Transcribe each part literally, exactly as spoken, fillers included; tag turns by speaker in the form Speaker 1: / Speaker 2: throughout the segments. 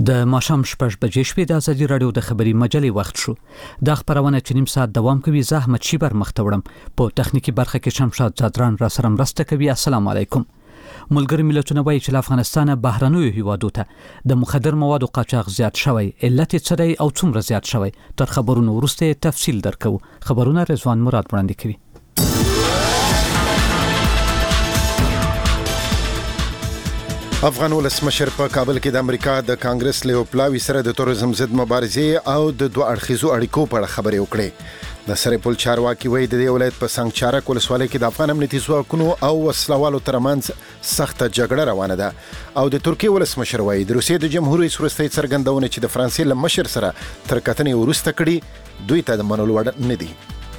Speaker 1: د ماښام شپږ بجې شوې د ازادي راډیو د خبري مجلې وخت شو. دا خبرونه چې نیم ساعت دوام کوي زه احمد شیبر مخته وړم. په تخنیکی برخه کې شمشاد زادران را سره مرسته کوي. السلام علیکم. ملګری ملتونه وایي چې افغانستان بهرنیو هیوادو ته د مخدر موادو قاچاق زیات شوی. علت څه دی او څومره زیات شوی؟ تر خبرونو وروسته تفصیل درکو. خبرونه رضوان مراد وړاندې کوي.
Speaker 2: افغان ولسمشر په کابل کې د امریکا د کانګرس له پلاوی سره د تورزم ضد مبارزې او د دوه اړخیزو اړیکو په اړه خبرې وکړې. د سرپل چارواکي وایي د دې ولایت په سنگ چارک ولسوالۍ کې د افغان امنیتي ځواکونو او وسلوالو ترمنځ سخته جګړه روانه ده او د ترکیې ولسمشر وایي د روسیې د جمهور رئیس وروستۍ څرګندونه چې د فرانسې له مشر سره تر کتنې وروسته کړي دوی ته د منلو وړ نه دي.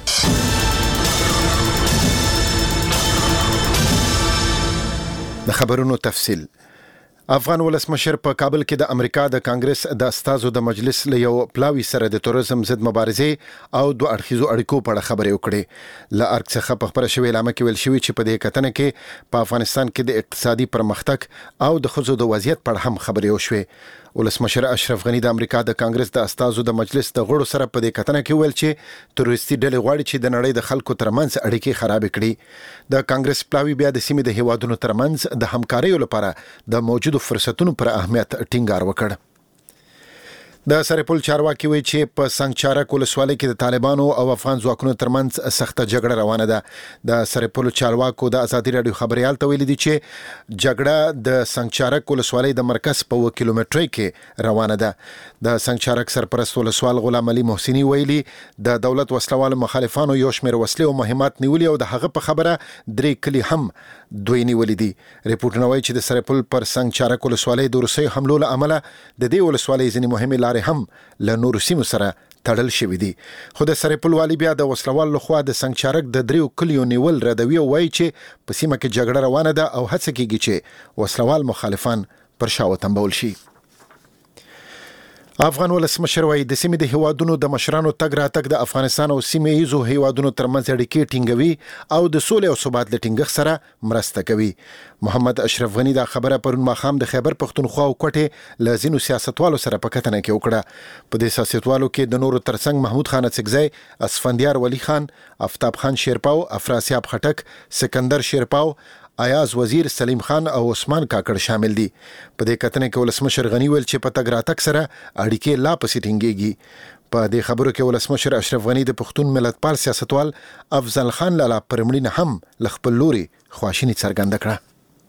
Speaker 2: د خبرونو تفصیل. افغان ولسمشر په کابل کې د امریکا د کانګرس د استازو د مجلس له یو پلاوی سره د تورزم ضد مبارزې او دوه اړخیزو اړیکو په اړه خبرې وکړې. له ارګ څخه په خبره شوې اعلان کې ویل شوی چې په دې کتنه کې په افغانستان کې د اقتصادي پرمختګ او د ښځو د وضعیت په اړه هم خبرې وشوې. ولسمشر اشرف غنی د امریکا د کانګرس د استازو د مجلس د غړو سره په دې کتنه کې ویل چې تروریستي ډلې غواړي چې د نړۍ د خلکو ترمنځ اړیکې خراب کړي. د کانګرس پلاوی بیا د سیمې د هیوادونو ترمنځ د همکاریو لپاره د موجودو فرصتونو پر اهمیت ټینګار وکړ. د سرپل چارواکي وایي چې په سنگ چارک ولسوالۍ کې د طالبانو او افغان ځواکونو ترمنځ سخته جګړه روانه ده. د سرپل چارواکو د ازادي راډیو خبريال ته ویلي دي چې جګړه د سنگ چارک ولسوالۍ د مرکز په و کیلومترۍ کې روانه ده. د سنگ چارک سرپرست ولسوال غلام علي محسني ویلي د دولت وسلوالو مخالفانو یو شمېر وسلې او مهمات نیولي او د هغه په خبره درې کلی هم دوی نیولې دي. ریپورتونه وایي چې د سرپل پر سنگ چارک ولسوالۍ د روسي حملو له امله د دې ولسوالۍ ځینې مهمې لارې هم له نورو سیمو سره تړل شوې دي. خو د سرپل والی بیا د وسلوال لخوا د سنگ چارک د دریو کلیو نیول ردوي او وایي چې په سیمه کې جګړه روانه ده او هڅه کیږي چې وسلوال مخالفان پر شا وتمبول شي. افغان ولسمشر وایي د سیمې د هیوادونو د مشرانو تګ راتګ د افغانستان او سیمه ییزو هیوادونو ترمنځ اړیکې ټینګوي او د سولې او ثبات د ټینګښت سره مرسته کوي. محمد اشرف غنی دا خبره پرون ماښام د خیبر پښتونخوا او کوټې له ځینو سیاستوالو سره په کتنه کې وکړه. په دې سیاستوالو کې د نورو ترڅنګ محمود خان اڅکزی، اسفندیار ولی خان، افتاب خان شیرپاو، افراسیاب خټک، سکندر شیرپاو، ایاز وزیر، سلیم خان او عثمان کاکړ شامل دي. په دې کتنه کې ولسمشر غنی ویل چې په تګ راتګ سره اړیکې لا پسې ټینګېږي. په دې خبرو کې ولسمشر اشرف غنی د پښتون ملتپال سیاستوال افضل خان لالا پرمړینه هم ل خپل لوري خواشینی څرګنده کړه.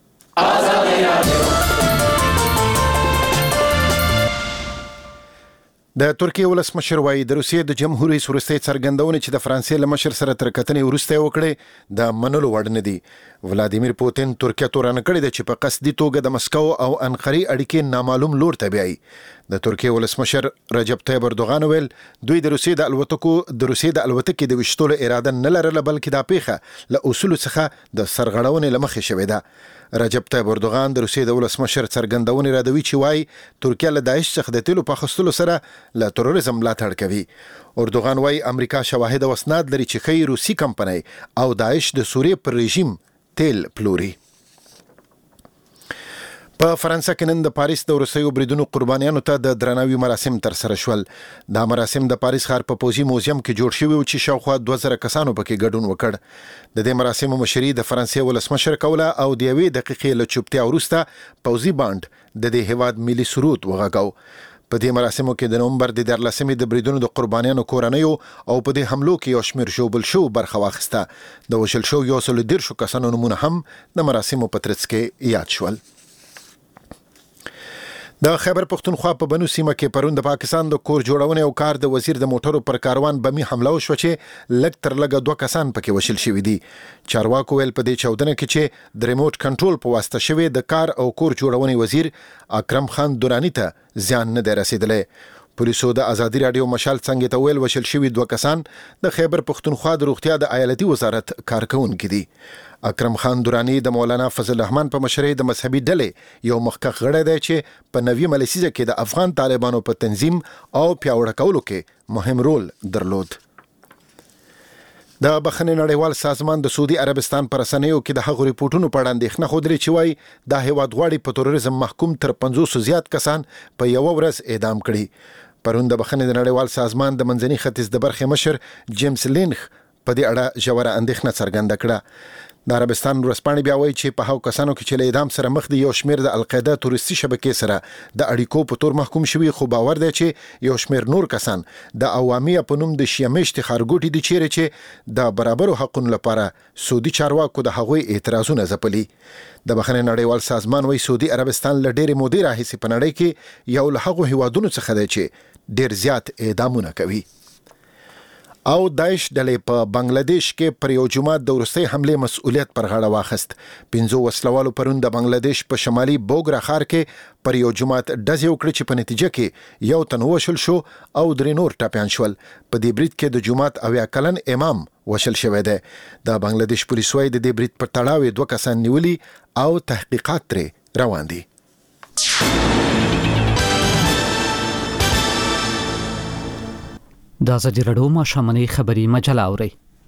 Speaker 2: د ترکیې ولسمشر وایي د روسیې د جمهور رئیس وروستۍ څرګندونه چې د فرانسې له مشر سره تر کتنې وروسته وکړې د منلو وړ نه دي. ولادیمیر پوتین ترکیه تورن کړی دی چې په قصدي توګه د مسکو او انقرې اړیکې نامعلوم لور ته بیایي. د ترکیې ولسمشر رجب طیب اردوغان ویل دوی د روسیې د الوتکو د روسیې د الوتکې د وشتلو اراده نه لرله بلکې دا پیښه له اصول څخه د سرغړونې لمخې شوې ده. رجب طیب اردوغان د روسیې د ولسمشر څرګندونې ردوي چې وایي ترکیه له داعش څخه د تیلو په اخیستلو سره له تروریزم ملاتړ کوي. اردوغان وایي امریکا شواهد او اسناد لري چې ښیي روسي کمپنۍ او داعش د سوریې پر رژیم تیل پلوري. په فرانسه کې نن د پاریس د وروستیو بریدونو قربانیانو ته د درناوي مراسم تر سره شول. دا مراسم د پاریس ښار په پوځي موزیم کې جوړ شوي و چې شاوخوا دوه زره کسانو پکې ګډون وکړ. د دې مراسمو مشري د فرانسې ولسمشر کوله او د یوې دقیقې له چوپتیا وروسته پوځي بانډ د دې هیواد ملي سرود وغږاو. په دې مراسمو کې د نومبر د دیارلسمې د بریدونو د قربانیانو کورنیو او په دې حملو کې یو شمېر ژوبل شو برخه واخیسته. د وژل شو یو سل دیرشو کسانو نومونه هم د مراسمو په ترڅ کې یاد شول. د خیبر پښتونخوا په بنو سیمه کې پرون د پاکستان د کور جوړونې او کار د وزیر د موټرو پر کاروان بمي حمله وشوه چې لږ تر لږه دوه کسان پکې وشل شوي دي. چارواکو ویل په دې چاودنه کې چې د ریموټ کنټرول په واسطه شوی د کار او کور جوړونې وزیر اکرم خان دورانی ته زیان نه دی رسیدلی. پولیسو د ازادي راډیو مشال څنګه ته ویل وشل شوي دوه کسان د خیبر پښتونخوا د روغتیا د ایالتي وزارت کارکونکي دي. اکرم خان دورانی د مولانا فضل الرحمن په مشرۍ د مذهبي ډلې یو مخکښ غړی دی چې په نویمه لسیزه کې د افغان طالبانو په تنظیم او پیاوړه کولو کې مهم رول درلود. د بخښنې نړیوال سازمان د سعودي عربستان پر رسنیو کې د هغو ریپورتونو په اړه اندېښنه خوده چې وایي د هیواد غواړي په تروریزم محکوم تر پنځوس زیات کسان په یو ورځ اعدام کړي. پرون د بخښنې نړیوال سازمان د منځني ختیځ د برخې مشر جیمز لینخ په دې اړه ژوره اندېښنه څرګنده کړه. د عربستان ورځپاڼې بیا وایي چې په هغو کسانو کې چې له اعدام سره مخ دي یو شمېر د القاعده تروریستي شبکې سره د اړیکو په تور محکوم شوي، خو باور دی چې یو شمېر نور کسان د عوامي په نوم د شیعه مشتي ښارګوټي دي چیرې چې د برابرو حقونو لپاره سعودي چارواکو د هغوی اعتراضونه ځپلي. د بخښنې نړیوال سازمان وایي سعودي عربستان له ډېرې مودې راهیسې په نړۍ کې یو له هغو هیوادونو څخه دی چې ډېر زیات اعدامونه کوي. او داعش ډلې په بنگلاديش کې پر یو جماعت د وروستۍ حمله مسؤلیت پر غاړه واخیست. پنځو وسلوالو پرون د بنگلاديش په شمالي بوګرا ښار کې پر یو جماعت ډزې وکړې چې په نتیجه کې یو تن وشل شو او درې نور ټپیان شول. په دې برید کې د جماعت اویا کلن امام وشل شوی دی. د بنگلاديش پولیسو وايي د دې برید پر تړاو دوه کسان نیولي او تحقیقات ترې روان دي.
Speaker 1: د ازادي راډیو ماښامنۍ خبري مجله اورئ.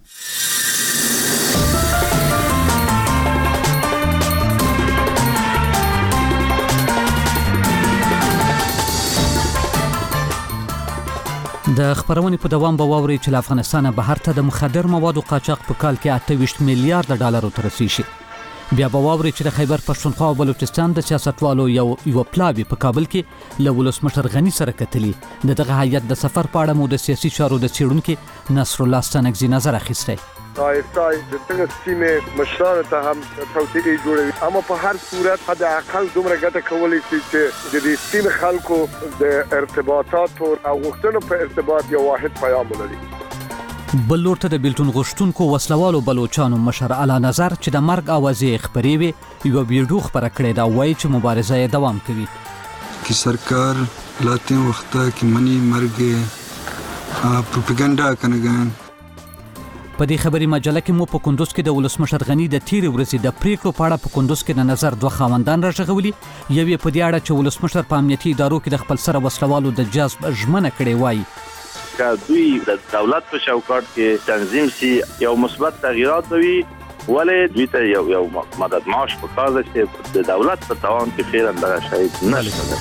Speaker 1: د خبرونې په دوام به واورئ چې له افغانستانه بهر ته د مخدر موادو قاچاق په کال کې اته ویشت میلیارډ ډالرو ته رسیږي. بیا به واورئ چې د خیبر پښتونخوا او بلوچستان د سیاستوالو یو یو پلاوی په کابل کې له ولسمشر غني سره کتلي. د دغه هیئت د سفر په اړه مو د سیاسي چارو د څېړونکي نصر الله ستانکزي نظر اخیستی.
Speaker 3: آیستای د څنګه سیمې مشرانو ته هم توطئې جوړوي، اما په هر صورت حد اقل دومره ګټه کولی شي چې د دې سیمې خلکو د ارتباطاتو او غوښتنو په ارتباط یو واحد پیام ولري.
Speaker 1: بل لور ته د بیلتون غوښتونکو وسلوالو بلوچانو مشر اعلی نظر چې د مرګ اوازې خبرې وي یو ویډیو خبره کړې ده، وایي چې مبارزه یې دوام کوي.
Speaker 4: कि सरकार लाते वक्त कि मनी मर गए پروپاګاندا کنه.
Speaker 1: په دې خبري مجله کې مو په کندوز کې د ولسمشر غني د تیر ورځې د پریکړو په اړه په کندوز کې د نظر دوه خاوندان راغولي. یو یې په دې اړه چې ولسمشر په امنیتي ادارو کې د خپل سره وسلوالو د جذب ژمنه کړې وایي
Speaker 5: که دوی د دولت په شاوکاټ کې تنظیم سي یو مثبت تغیرات وي، ولې دوی ته یو یو مدد معاش په کار ده چې د دولت په توان کې خیر اندازه شاید نشي.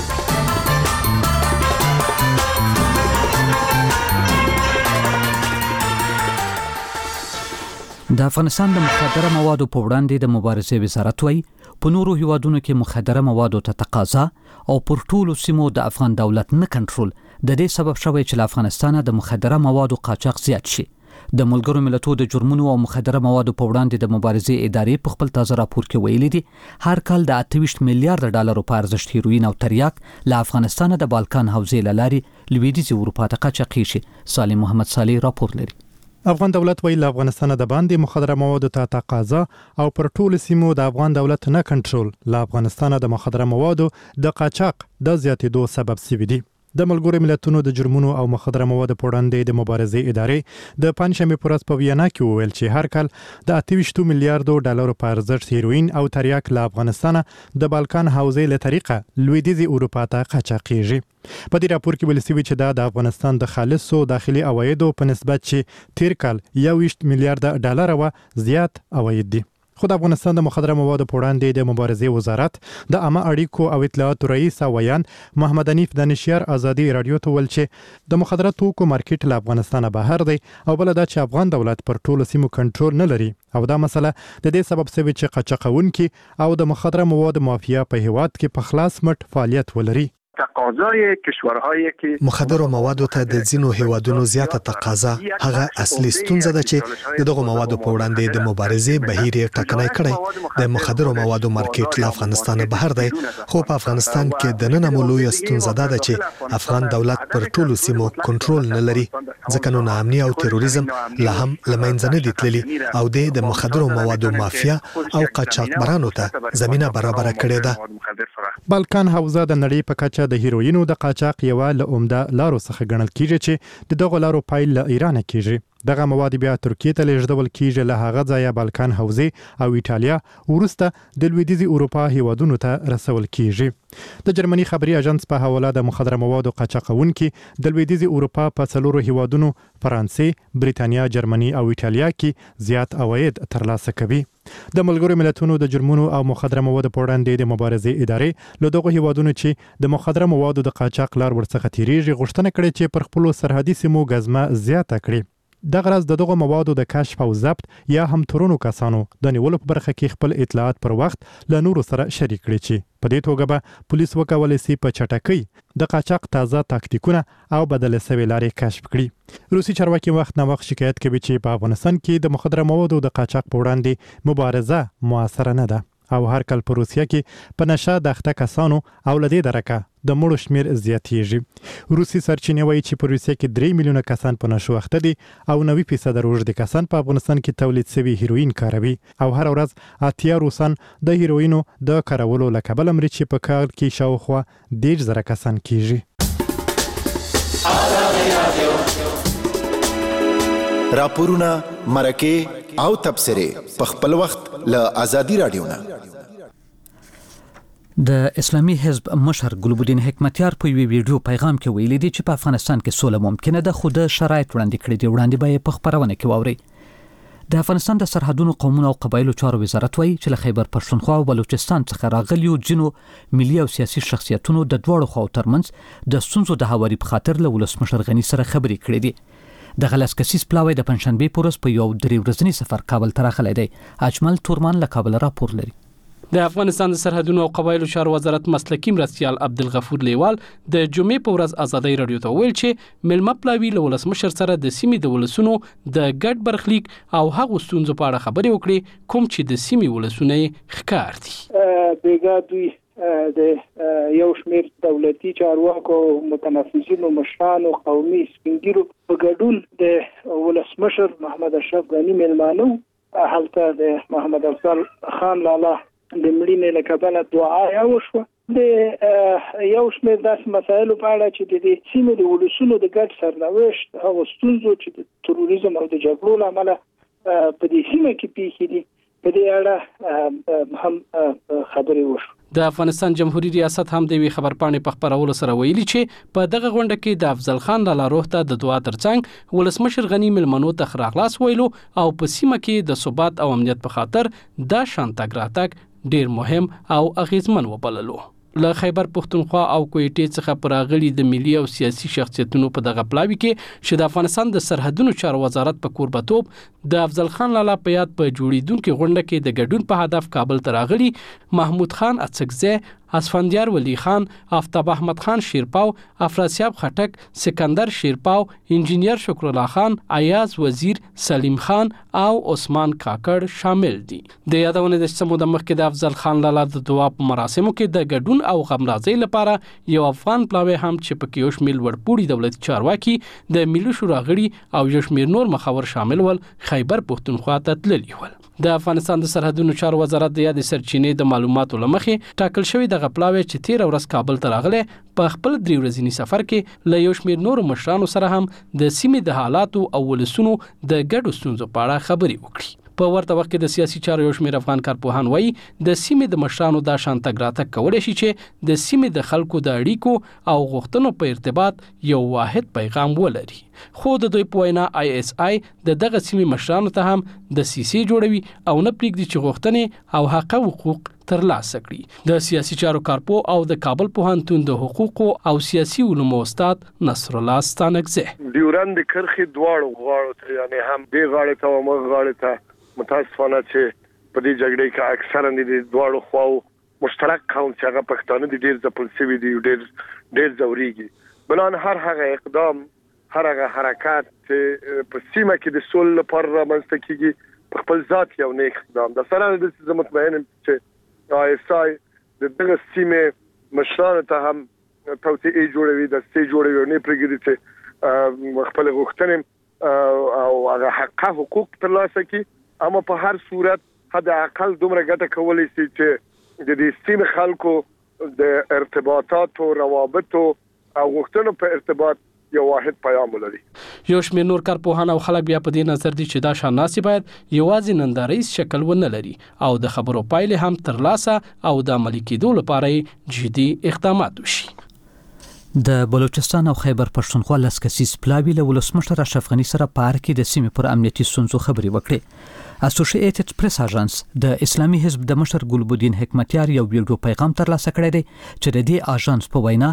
Speaker 1: د افغانستان د مخدره موادو په وړاندې د مبارزې وزارت وایي په نورو هیوادونو کې مخدره موادو ته تقاضا او پر ټولو سیمو د افغان دولت نه کنټرول د دې سبب شوی چې له افغانستانه د مخدره موادو قاچاق زیات شي. د ملګرو ملتونو د جرمونو او مخدره موادو په وړاندې د مبارزې ادارې په خپل تازه راپور کې ویلي دي هر کال د اته ویشت میلیارډ ډالرو په ارزښت هیروین او تریاک له افغانستانه د بالکان حوزې له لارې لویدیځې اروپا ته قاچاقېږي. سالم محمد صالح راپور لري.
Speaker 6: افغان دولت ویل افغانستان د باندې مخدره موادو ته تقاضا او پر ټولو سیمو د افغان دولت نه کنټرول له افغانستان د مخدره موادو د قاچاق د زیاتېدو سبب شوی دی. د ملګرو ملتونو د جرمونو او مخدره موادو په وړاندې د مبارزې ادارې د پنځشنبه پر ورځ په وینا کې وویل چې هر کال د اته ویشت میلیارډ ډالرو په ارزښت هیروین او تریاک له افغانستانه د بالکان حوزې له طریقه لویدیځې اروپا ته قاچاقېږي. په دې راپور کې ویل شوی چې دا د افغانستان د خالصو داخلي عوایدو په نسبت چې تیر کال یو ویشت میلیارډ ډالر و زیات عواید دي. خو د افغانستان د مخدره موادو په وړاندې د مبارزې وزارت د عامه اړیکو او اطلاعاتو رئیس ویان محمد حنیف دانشیار ازادي رادیو ته ویل چې د مخدره توکو مارکیټ له افغانستانه بهر دی او بل دا چې افغان دولت پر ټولو سیمو کنټرول نه لري او دا مسله د دې سبب شوی چې قاچاقونکي او د مخدره موادو مافیا په هیواد کې په خلاص مټ فعالیت ولري.
Speaker 3: تقاضای کشورهایی که
Speaker 7: مخدر موادو ته د ځینو هیوادونو زیاته تقاضا هغه اصلي ستونزه ده چې دغه موادو په وړاندې د مبارزې بهیر یې ټکنی کړی. د مخدر موادو مارکیټ له افغانستان بهر دی، خو په افغانستان کې د نن مولوی ستونزه ده چې افغان دولت پر ټولو سیمو کنټرول نه لري، ځکه نو ناامني او تروریزم لا هم لمنځه نه دي تللي او د مخدر موادو مافیا او قاچاقبرانو ته زمينه برابر کړې ده.
Speaker 6: بالکان حوزه د نړۍ په کچه د هیروینو د قاچاق یو له عمده لارو څخه ګڼل کیږي چې د دغه لارو پایل له ایران کیږي. دغه مواد بیا ترکیه ته لیږدول کیږي، له هغه ځایه بالکان حوزې او ایټالیا وروسته د لویدیځي اروپا هیوادونو ته رسول کیږي. د جرمني خبري اژانس په حواله د مخدره موادو قاچاقونکي د لویدیځي اروپا په څلورو هیوادونو فرانسې، بریتانیا، جرمني او ایټالیا کې زیات عواید ترلاسه کوي. د ملګرو ملتونو د جرمونو او مخدره موادو په وړاندې د مبارزې ادارې له دغه هیوادونو چې د مخدره موادو د قاچاق لار ورڅخه تیریږي غوښتنه کړې چې پر خپل سرحدي سیمو غزمه زیاته کړي. دغه راز د دغه موادو د کشف او ضبط یا هم تورونو کسانو د نیولو په برخه کې خپل اطلاعات پر وخت له نورو سره شریک کړي چې په دې توګه به پولیس وکولای شي په چټکۍ د قاچاق تازه تاکتیکونه او بدل شوی لارې کشف کړي. روسي چارواکي وخت نه وخت شکایت کوي چې په افغانستان کې د مخدره موادو د قاچاق په وړاندې مبارزه موثره نه ده او هر کال په روسیه کې په نشه د اخته کسانو او لدې درکه د مړو شمیر زیاتېږي. روسي سرچینې وایي چې په روسیه کې درې میلیونه کسان په نشو اخته دي او نوي فیصد روږدي کسان په افغانستان کې تولید شوی هیروین کاروي او هر ورځ اتیا روسان د هیروینو د کارولو له کبله مري چې په کال کې شاوخوا دېرش زره کسان کیږي.
Speaker 2: راپورونه، مرکې او تبصرې په خپل وخت له آزادي رادیو نه.
Speaker 1: د اسلامي حزب مشر ګلبدین حکمتیار په وی ویډیو پیغام کې ویلي دی چې په افغانستان کې سوله ممکنه ده، خو د شرایط وړاندې کړي دي. وړاندې به په خبرونه کې واوري. د افغانستان د سرحدونو، قومونو او قبایلو چارو وزارت وایي چې له خیبر پښتونخوا او بلوچستان څخه راغلیو جنو ملي او سیاسي شخصیتونو د دوړو خواو ترمنځ د ستونزو د هواري په خاطر له ولسمشر غني سره خبرې کړې دي. د غلس کسیس پلاوی د پنځشنبه پورس په یو درې ورځنی سفر کابل ته راغلی دی. اجمل تورمان له کابل راپور لري.
Speaker 8: د افغانستان د سرحدونو او قبایلو چارو وزارت مسلکی مرستیال عبدالغفور لیوال د جمعې په ورځ آزادۍ رادیو ته ویل چې ملمه پلاوی له ولسمشر سره د سیمې د ولسونو د ګډ برخلیک او هغو ستونزو په اړه خبرې وکړي کوم چې د سیمې ولسونه ښکار دي.
Speaker 9: بیګا دوی د یو شمېر دولتي چارواکو، متنفذینو، مشرانو، قومي سپینګیرو په ګډون د ولسمشر محمد اشرف غني مېلمانه هلته د محمد افضل خان لالا د مړینې له کبله دعا یا وشوه. د یو شمېر داسې مسایلو په اړه چې د دې سیمې د ولسونو د ګډ سرنوشت، هغو ستونزو چې د تروریزم او د جګړو له امله په دې سیمه کې پیښې دي، په دې اړه هم خبرې وشوه.
Speaker 8: د افغانستان جمهوریت ریاست هم د وی خبرپاڼې په خبرولو سره ویلي چې په دغه غونډه کې د افضل خان لالا روح ته د دعا ترڅنګ ولسمشر غني ملمنو ته خراغلاس ویلو او په سیمه کې د ثبات او امنیت په خاطر دا شان تګ راتګ ډیر مهم او اغیزمن وبللو. له خیبر پښتونخوا او کویټې څخه پراغلي د ملي او سیاسي شخصیتونو په دغه پلاوی کې چې د افغانستان د سرحدونو چارو وزارت په کوربتوب د افضل خان لالا په یاد په جوړیدونکو غونډه کې د ګډون په هدف کابل ته راغلي محمود خان اڅکزی، اسفندیار ولی خان، آفتاب احمد خان شیرپاو، افراسیاب خټک، سکندر شیرپاو، انجینیر شکر الله خان، ایاز وزیر، سلیم خان او عثمان کاکړ شامل دي. د یادونه د سمو د مخ کې د افضل خان لالا د دعا په مراسمو کې د ګډون او غمرازۍ لپاره یو افغان پلاوی هم چې په کې شمیل ورپوړي دولتي چارواکي د ملي شورا غړي او یو شمیر نور مخاور شامل ول خیبر پښتونخوا ته تللي ول. د افغانستان د سرحدونو چارو وزارت د یاد سرچینې د معلوماتو لمخې ټاکل شوی د غپلاوی چې تیر ورځ کابل ته راغله په خپل درې ورځنی سفر کې له یو شمیر نور مشرانو سره هم د سیمې د حالاتو او ولسونو د ګډو ستونزو په اړه خبرې وکړي. په ورته وخت کې د سیاسي چارو یو شمیر افغان کارپوهان وایي د سیمې د مشرانو دا شان تګ راتګ کولای شي چې د سیمې د خلکو د اړیکو او غوښتنو په ارتباط یو واحد پیغام ولري. خو د دوی په وینا آی اس آی د دغه سیمې مشرانو ته هم د سیسي جوړوي او نه پریږدي چې غوښتنې او حق او حقوق ترلاسه کړي. د سیاسي چارو کارپو او د کابل پوهنتون د حقوقو او سیاسي علومو استاد نصر الله ستانکزی
Speaker 3: ډیورند کرخې دواړو غاړو ته، یعنی هم دې غاړې ته او مغ غاړې ته متاسفانه چې په دې جګړې کې اکثرا د دواړو خواو مشترک قوم چې هغه پښتانه دي ډېر ځپل شوي دي، ډېر ډېر ځوريږي. بلان هر هغه اقدام، هر هغه حرکت چې په سیمه کې د سولې لپاره رامنځته کیږي په خپل ذات یو نیک اقدام ده. سره د دې مطمئن چې آی اس آی د دغه سیمه مشرانو ته هم توصیه جوړوي، د سي جوړوي نه پرېږدي چې خپل غوښتنې او هغه حق حقوق ترلاسه کړي. اما په هر صورت حد اقل دومره ګټه کولای شي چې د دې سیمې خلکو د ارتباطات او روابط او غوښتنو په ارتباط یو واحد پیغام ولري.
Speaker 8: یو شمېر نور کارپوهان او خلک بیا په دې نظر دي چې دا شاناسي باید یوازې ننداریز شکل ونه لري او د خبرو پایلې هم ترلاسه او د عملي کېدو لپاره جدي اقدامات وشي.
Speaker 1: د بلوچستان او خیبر پښتونخوا لس کسیز پلاوی له ولسمشر اشرف غنی سره په اړه کې د سیمې پر امنیتي ستونزو خبرې وکړې. اسوسییټډ پریس اژانس د اسلامي حزب د مشر ګلبدین حکمتیار یو ویډیو پیغام ترلاسه کړی دی چې د دې اژانس په وینا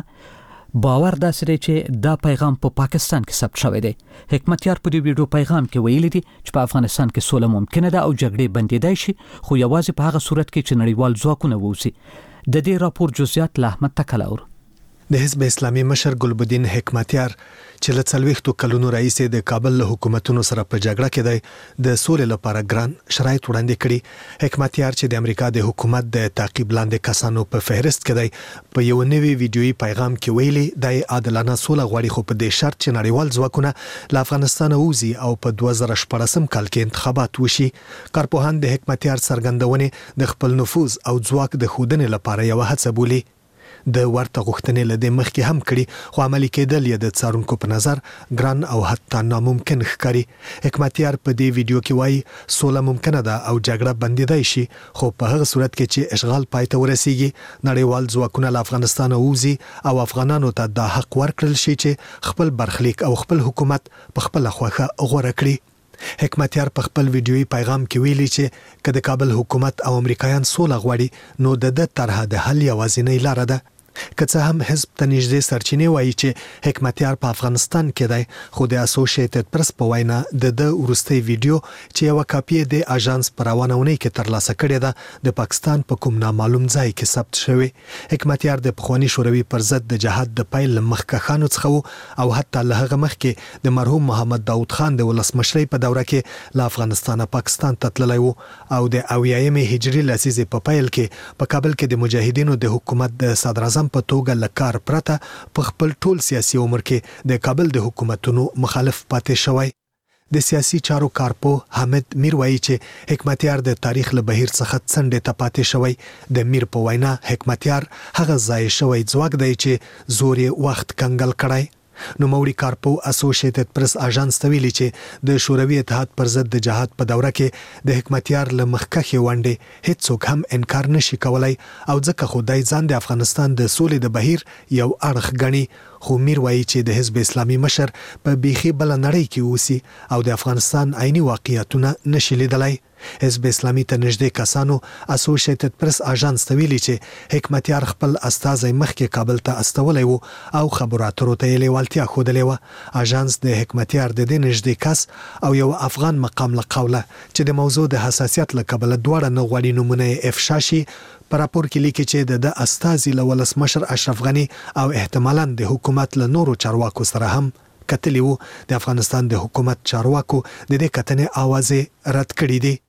Speaker 1: باور داسې دی چې دا پیغام په پا پاکستان کې ثبت شوی دی. حکمتیار په دې ویډیو پیغام کې ویلي دي چې په افغانستان کې سوله ممکنه ده او جګړې بندیدای شي، خو یوازې په هغه صورت کې چې نړیوال ځواکونه ووسی. د دې راپور جزئیات له احمد تکلاور.
Speaker 7: د حزب اسلامي مشر ګلبدین حکمتیار چې له څلوېښتو کلونو راهیسې د کابل له حکومتونو سره په جګړه کې دی د سولې لپاره ګران شرایط وړاندې کړي. حکمتیار چې د امریکا د حکومت د تعقیب لاندې کسانو په فهرست کې دی په یو نوي ویډیويي پیغام کې ویلي د عادلانه سوله غواړي، خو په دې شرط چې نړیوال ځواکونه له افغانستان ووزي او په دوه زره شپاړسم کال کې انتخابات وشي. کارپوهان د حکمتیار څرګندونې د خپل نفوذ او ځواک د ښودنې لپاره یو هڅه بولي. د ورته غوښتنې له دې مخکې هم کړي، خو عملي کېدل یې د څارونکو په نظر ګران او حتی ناممکن ښکاري. حکمتیار په دې ویډیو کې وایي سوله ممکنه ده او جګړه بندیدای شي، خو په هغه صورت کې چې اشغال پای ته ورسیږي، نړیوال ځواکونه له افغانستان ووزي او افغانانو ته دا حق ورکړل شي چې خپل برخلیک او خپل حکومت په خپله خوښه غوره کړي. حکمتیار په خپل ویډیويي پیغام کې ویلي چې که د کابل حکومت او امریکایان سوله غواړي نو د د طرحه د حل یوازینۍ لاره ده. که څه هم حزب ته نږدې سرچینې وایي چې حکمتیار په افغانستان کې دی، خو د اسوسییټډ پریس په وینا د د وروستي ویډیو چې یو کاپی د اژانس پر روانه ونې کې ترلاسه کړې ده د پاکستان په کوم نامعلوم ځای کې ثبت شوی. حکمتیار د پخوانی شوروي پر ضد د جهاد د پیل مخکښانو څخه او حتی له هغه مخکې د مرحوم محمد داود خان د ولسمشرۍ په دوره کې له افغانستانه پاکستان ته تللی و او د اویایمې هجري لسیزې په پیل کې په کابل کې د مجاهدینو د حکومت د صدر اعظم په توګه لکار پرته په خپل ټول سیاسي عمر کې د کابل د حکومتونو مخالف پاتې شوی. د سیاسي چارو کارپو حامد میر وایي چې حکمتیار د تاریخ له بهیر څخه څنډې ته پاتې شوی. د میر په وینا حکمتیار هغه ځای شوی ځواک دی چې زور یې وخت کنګل کړی. نوموړي کارپو اسوسییټډ پریس اژانس ته ویلي چې د شوروي اتحاد پر ضد د جهاد په دوره کې د حکمتیار له مخکښې ونډې هیڅوک هم انکار نشي کولای او ځکه خو دی ځان د افغانستان د سولې د بهیر یو اړخ ګڼي. خو میر وایي چې د حزب اسلامي مشر په بیخي بله نړۍ کې اوسي او د افغانستان عیني واقعیتونه نشي لیدلی. حزب اسلامي ته نږدې کسانو اسوسییټډ پریس اژانس ته ویلي چې حکمتیار خپل استازی مخکې کابل ته استولی و او خبرو اترو ته یې لیوالتیا ښودلې وه. اژانس د حکمتیار د دې نږدې کس او یو افغان مقام له قوله چې د موضوع د حساسیت له کبله دواړه نه غواړي نومونه یې افشا شي په راپور کې لیکي چې د د استازي له ولسمشر اشرف غني او احتمالاً د حکومت له نورو چارواکو سره هم کتلی وو. د افغانستان د حکومت چارواکو د دې کتنې اوازې رد کړې دي.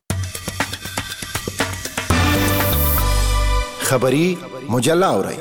Speaker 2: خبری مجله اورئ.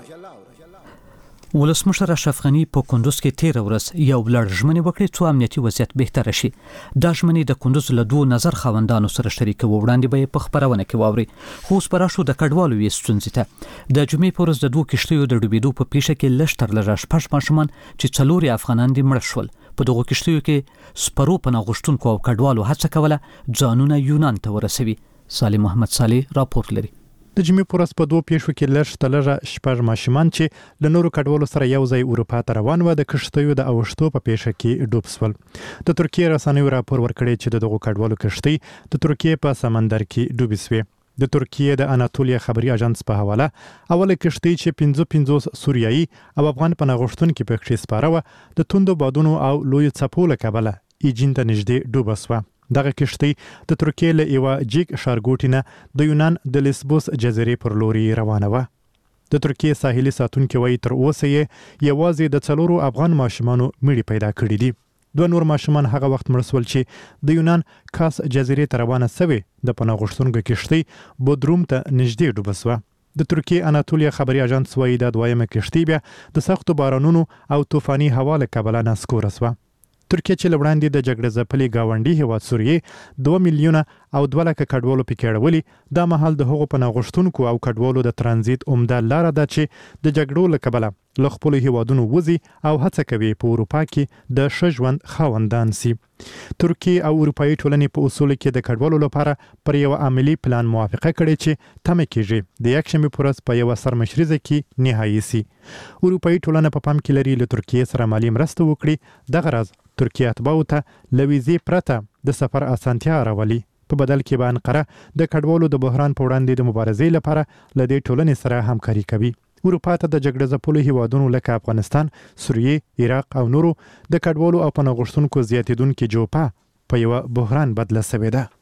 Speaker 1: ولسمشر اشرف غنی په کندوز کې تیر ورځ یو لړ ژمنې وکړې څو امنیتي وضعیت بهتر شي. دا ژمنې د کندوز له دوه نظر خاوندانو سره شریک و وړاندې به په خبرونه کې واوري. خو اوس پر شو د کډوالو یې ستونزې ته د جمعې په ورځ د دوه کشتیو د ډوبېدو په پیښه کې لشتر لږ شپږ ماشومان چې څلور افغانان دي مړ شول. په دغه کشتیو کې سپرو پناه غوښتونکو او کډوالو هڅه کوله ځانونه یونان ته ورسوي. صالح محمد صالح راپور لري.
Speaker 6: د جمعې په ورځ په دوه پیښو کې لږ ته لږه شپږ ماشومان چې له نورو کډوالو سره یو ځای اروپا ته روان و د کښتیو د اوښتو په پیښه کې ډوب شول. د ترکیې رسنیو راپور ورکړی چې د دغو کډوالو کښتۍ د ترکیې په سمندر کې ډوبې شوې. د ترکیې د اناتولیا خبري اژانس په حواله اوله کښتۍ چې پنځه پنځوس سوریایي او افغان پناه غوښتونکي پکې سپاره وه د توندو بادونو او لوی څپو له کبله ایجین ته نږدې ډوبه شوه. دغه کښتۍ د ترکیې له یوه جګ ښارګوټي نه د یونان د لیسبوس جزیرې پر لوري روانه وه. د ترکیې ساحلي ساتونکي وایي تر اوسه یې یوازې د څلورو افغان ماشومانو مړي پیدا کړي دي. دوه نور ماشومان هغه وخت مړ شول چې د یونان کاس جزیرې ته روانه سوې د پناه غوښتونکو کښتۍ بودروم ته نږدې ډوبه شوه. د ترکیې اناتولیا خبري اژانس وایي دا دویمه کښتۍ بیا د سختو بارانونو او طوفاني هوا له کبله نسکوره شوه. ترکیه چې لوړاندې د جګړې ځپلي گاونډي هیواد سوریې دوه میلیونه او دوه لکه کډوالو پکې اړولي دا مهال د هغو په نغښتونکو او کډوالو د ترانزیت عمده لار ده چې د جګړو له کبله له خپلو هیوادونو وځي او هڅه کوي په اروپا کې د ښه ژوند خاوندان سي. ترکیه او اروپایي ټولنې په اصولو کې د کډوالو لپاره پر یو عملی پلان موافقه کړې چې تمه کېږي د یکشنبې په ورځ په یوه سرمشریزه کې نهایي سي. اروپایي ټولنه په پام کې لري له ترکیې سره مالي مرسته وکړي. دغه راز ترکیه اتباعو ته له ویزې پرته د سفر اسانتیا راولي. په بدل کې به انقره د کډوالو د بحران په وړاندې د مبارزې لپاره له دې ټولنې سره همکاري کوي. اروپا ته د جګړې ځپلو هیوادونو لکه افغانستان، سوریې، عراق او نورو د کډوالو او پناه غوښتونکو زیاتېدونکې جوپه په یوه بحران بدله سوې ده.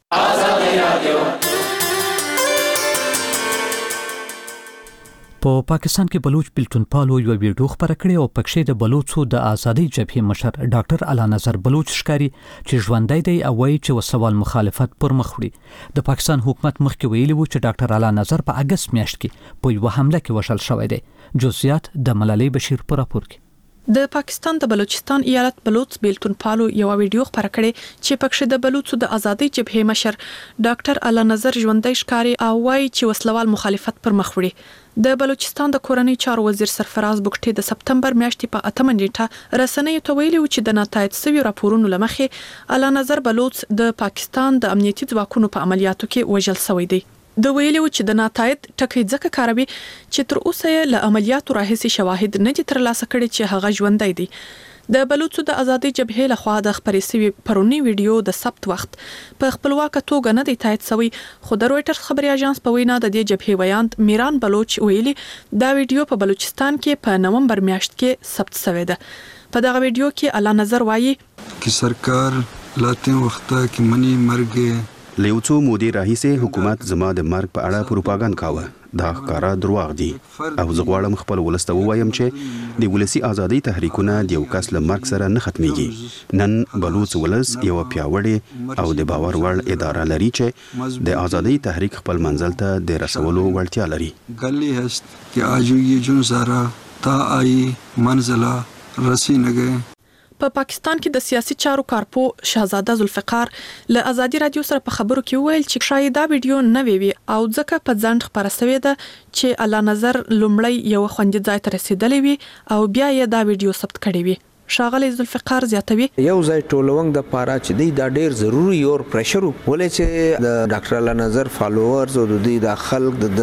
Speaker 1: په پاکستان کې بلوچ بلټون پالو یو ویډیو خبره کړې او پکښې د بلوچو د آزادۍ جبهې مشر ډاکټر اعلی نظر بلوچ ښکاري چې ژوندۍ دی او وایي چې وسوال مخالفت پر مخ وړي. د پاکستان حکومت مخکې ویلي و چې ډاکټر اعلی نظر په اگست میاشت کې په یوه حمله کې وشل شوی دی. جزئیات د ملالۍ بشیر په راپور کې.
Speaker 10: د پاکستان د بلوچستان ایالت بلوچ بلټون پالو یو ویډیو خبره کړې چې پکښې د بلوچو د آزادۍ جبهې مشر ډاکټر اعلی نظر ژوندۍ ښکاري او وایي چې وسلوال مخالفت پر مخ وړي. د بلوچستان د کورنۍ چارو وزیر سرفراز بوکټي د سپتمبر میاشتې په اتمه نیټه رسنیو ته ویلي و چې د ناتایید شوي راپورونو لمخې اعلی نظر بلوچ د پاکستان د امنیتي ځواکونو په عملیاتو کې وژل شوی دی. د ویلي و چې د ناتایید ټکی ځکه کاروي چې تر اوسه یې له عملیاتو راهیسې شواهد نه دي ترلاسه کړي چې هغه ژوندی دی. د بلوچو د آزادۍ جبهې لخوا د خبرې شوي پرونی ویډیو د سبت وخت په خپلواکه توګه نه دی تایید شوی، خو د رويټرز خبري اژانس په وینا د دې جبهې ویاند میران بلوچ ویلي دا ویډیو په بلوچستان کې په نومبر میاشت کې ثبت شوی ده. په دغه ویډیو کې اعلی نظر وایي
Speaker 4: چې سرکار لاته وخته کې منی مرګ
Speaker 11: لیوڅو مودي راهیسه حکومت زما د مرګ په اړه پروپاګاندا کاوه. دا ښکارا دروغ دي او زه غواړم خپل ولسته ووایم چې د ولسی ازادۍ تحریکونه د یو کس له مرګ سره نه ختميږي. نن بلوچ ولس یو پیاوړی او د باور وړ اداره لري چې د ازادۍ تحریک خپل منزل ته د رسولو وړتیا لري.
Speaker 4: ګلی هست چې اجو یې جون سارا تا آی منزله رسینګه.
Speaker 10: په پا پاکستان کې د سیاسي چارو کارپو شهزاده ذوالفقار له ازادي رادیو سره په خبرو کې ویل چې شاید دا ویډیو نه وي او ځکه په ځند خبره شوې ده چې اعلی نظر لومړی یو خوندې ځای ته رسیدلی وي او بیا یې دا ویډیو ثبت کړی وي. شاغلی ذوالفقار زیاتوي
Speaker 12: یو ځای ټولونګ د پاره چې دی دا ډیر ضروری او پریشر ولې چې د ډاکټر اعلی نظر فالوورز او د دې د خلک د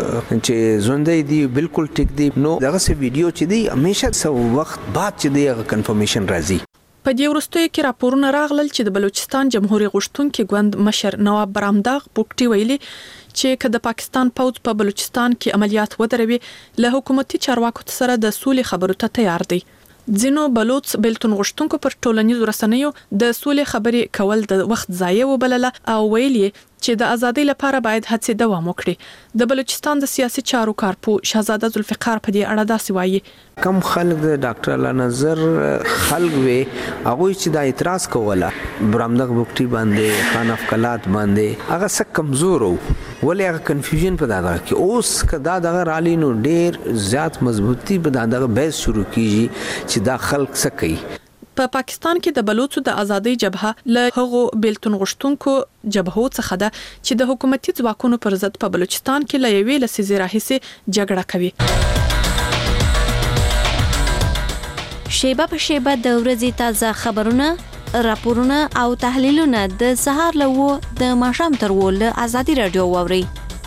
Speaker 12: چې ژوندۍ دی بالکل ټیک دی نو دغه سه ویډیو چې دی همیشه سو وخت بعد چې دی کنفرمیشن راځي.
Speaker 10: په دې وروستیو کې راپورونه راغلل چې د بلوچستان جمهوریت غوښتونکي ګوند مشر نواب برامداغ بوکټي ویلي چې که د پاکستان پوځ په بلوچستان کې عملیات ودروي له حکومتي چارواکو سره د سولې خبرو ته تیار دی. ځینو بلوچ بلټون غوښتونکو پر ټولنیزو رسنیو د سولې خبرې کول د وخت ضایع وبلله او ویلي چې د ازادۍ لپاره باید هڅې دوام وکړي. د بلوچستان د سیاسي چارو کارپو شهزاده ذوالفقار په دې اړه داسې وایي
Speaker 12: کم خلک د ډاکټر اعلی نظر خلک وي هغه چې دا اعتراض کوله برامدغ بوکټي باندې خان افکلات باندې هغه څه کمزور وو ولې هغه کنفیوژن په دغه کې اوس کدا دغه رالي نو ډیر زیات مضبوطی په دغه بیس شروع کیږي چې دا خلک څه کوي.
Speaker 10: په پا پاکستان کې د بلوچو د آزادۍ جبهه له هغو بلټون غوښتونکو جبهو څخه ده چې د حکومتي ځواکونو پر ضد په بلوچستان کې له یوې لسیزې راهیسې جګړه کوي.
Speaker 13: شیبه په شیبه د ورځې تازه خبرونه، راپورونه او تحلیلونه د سهار له و د ماښام تر و له آزادي رادیو واورئ.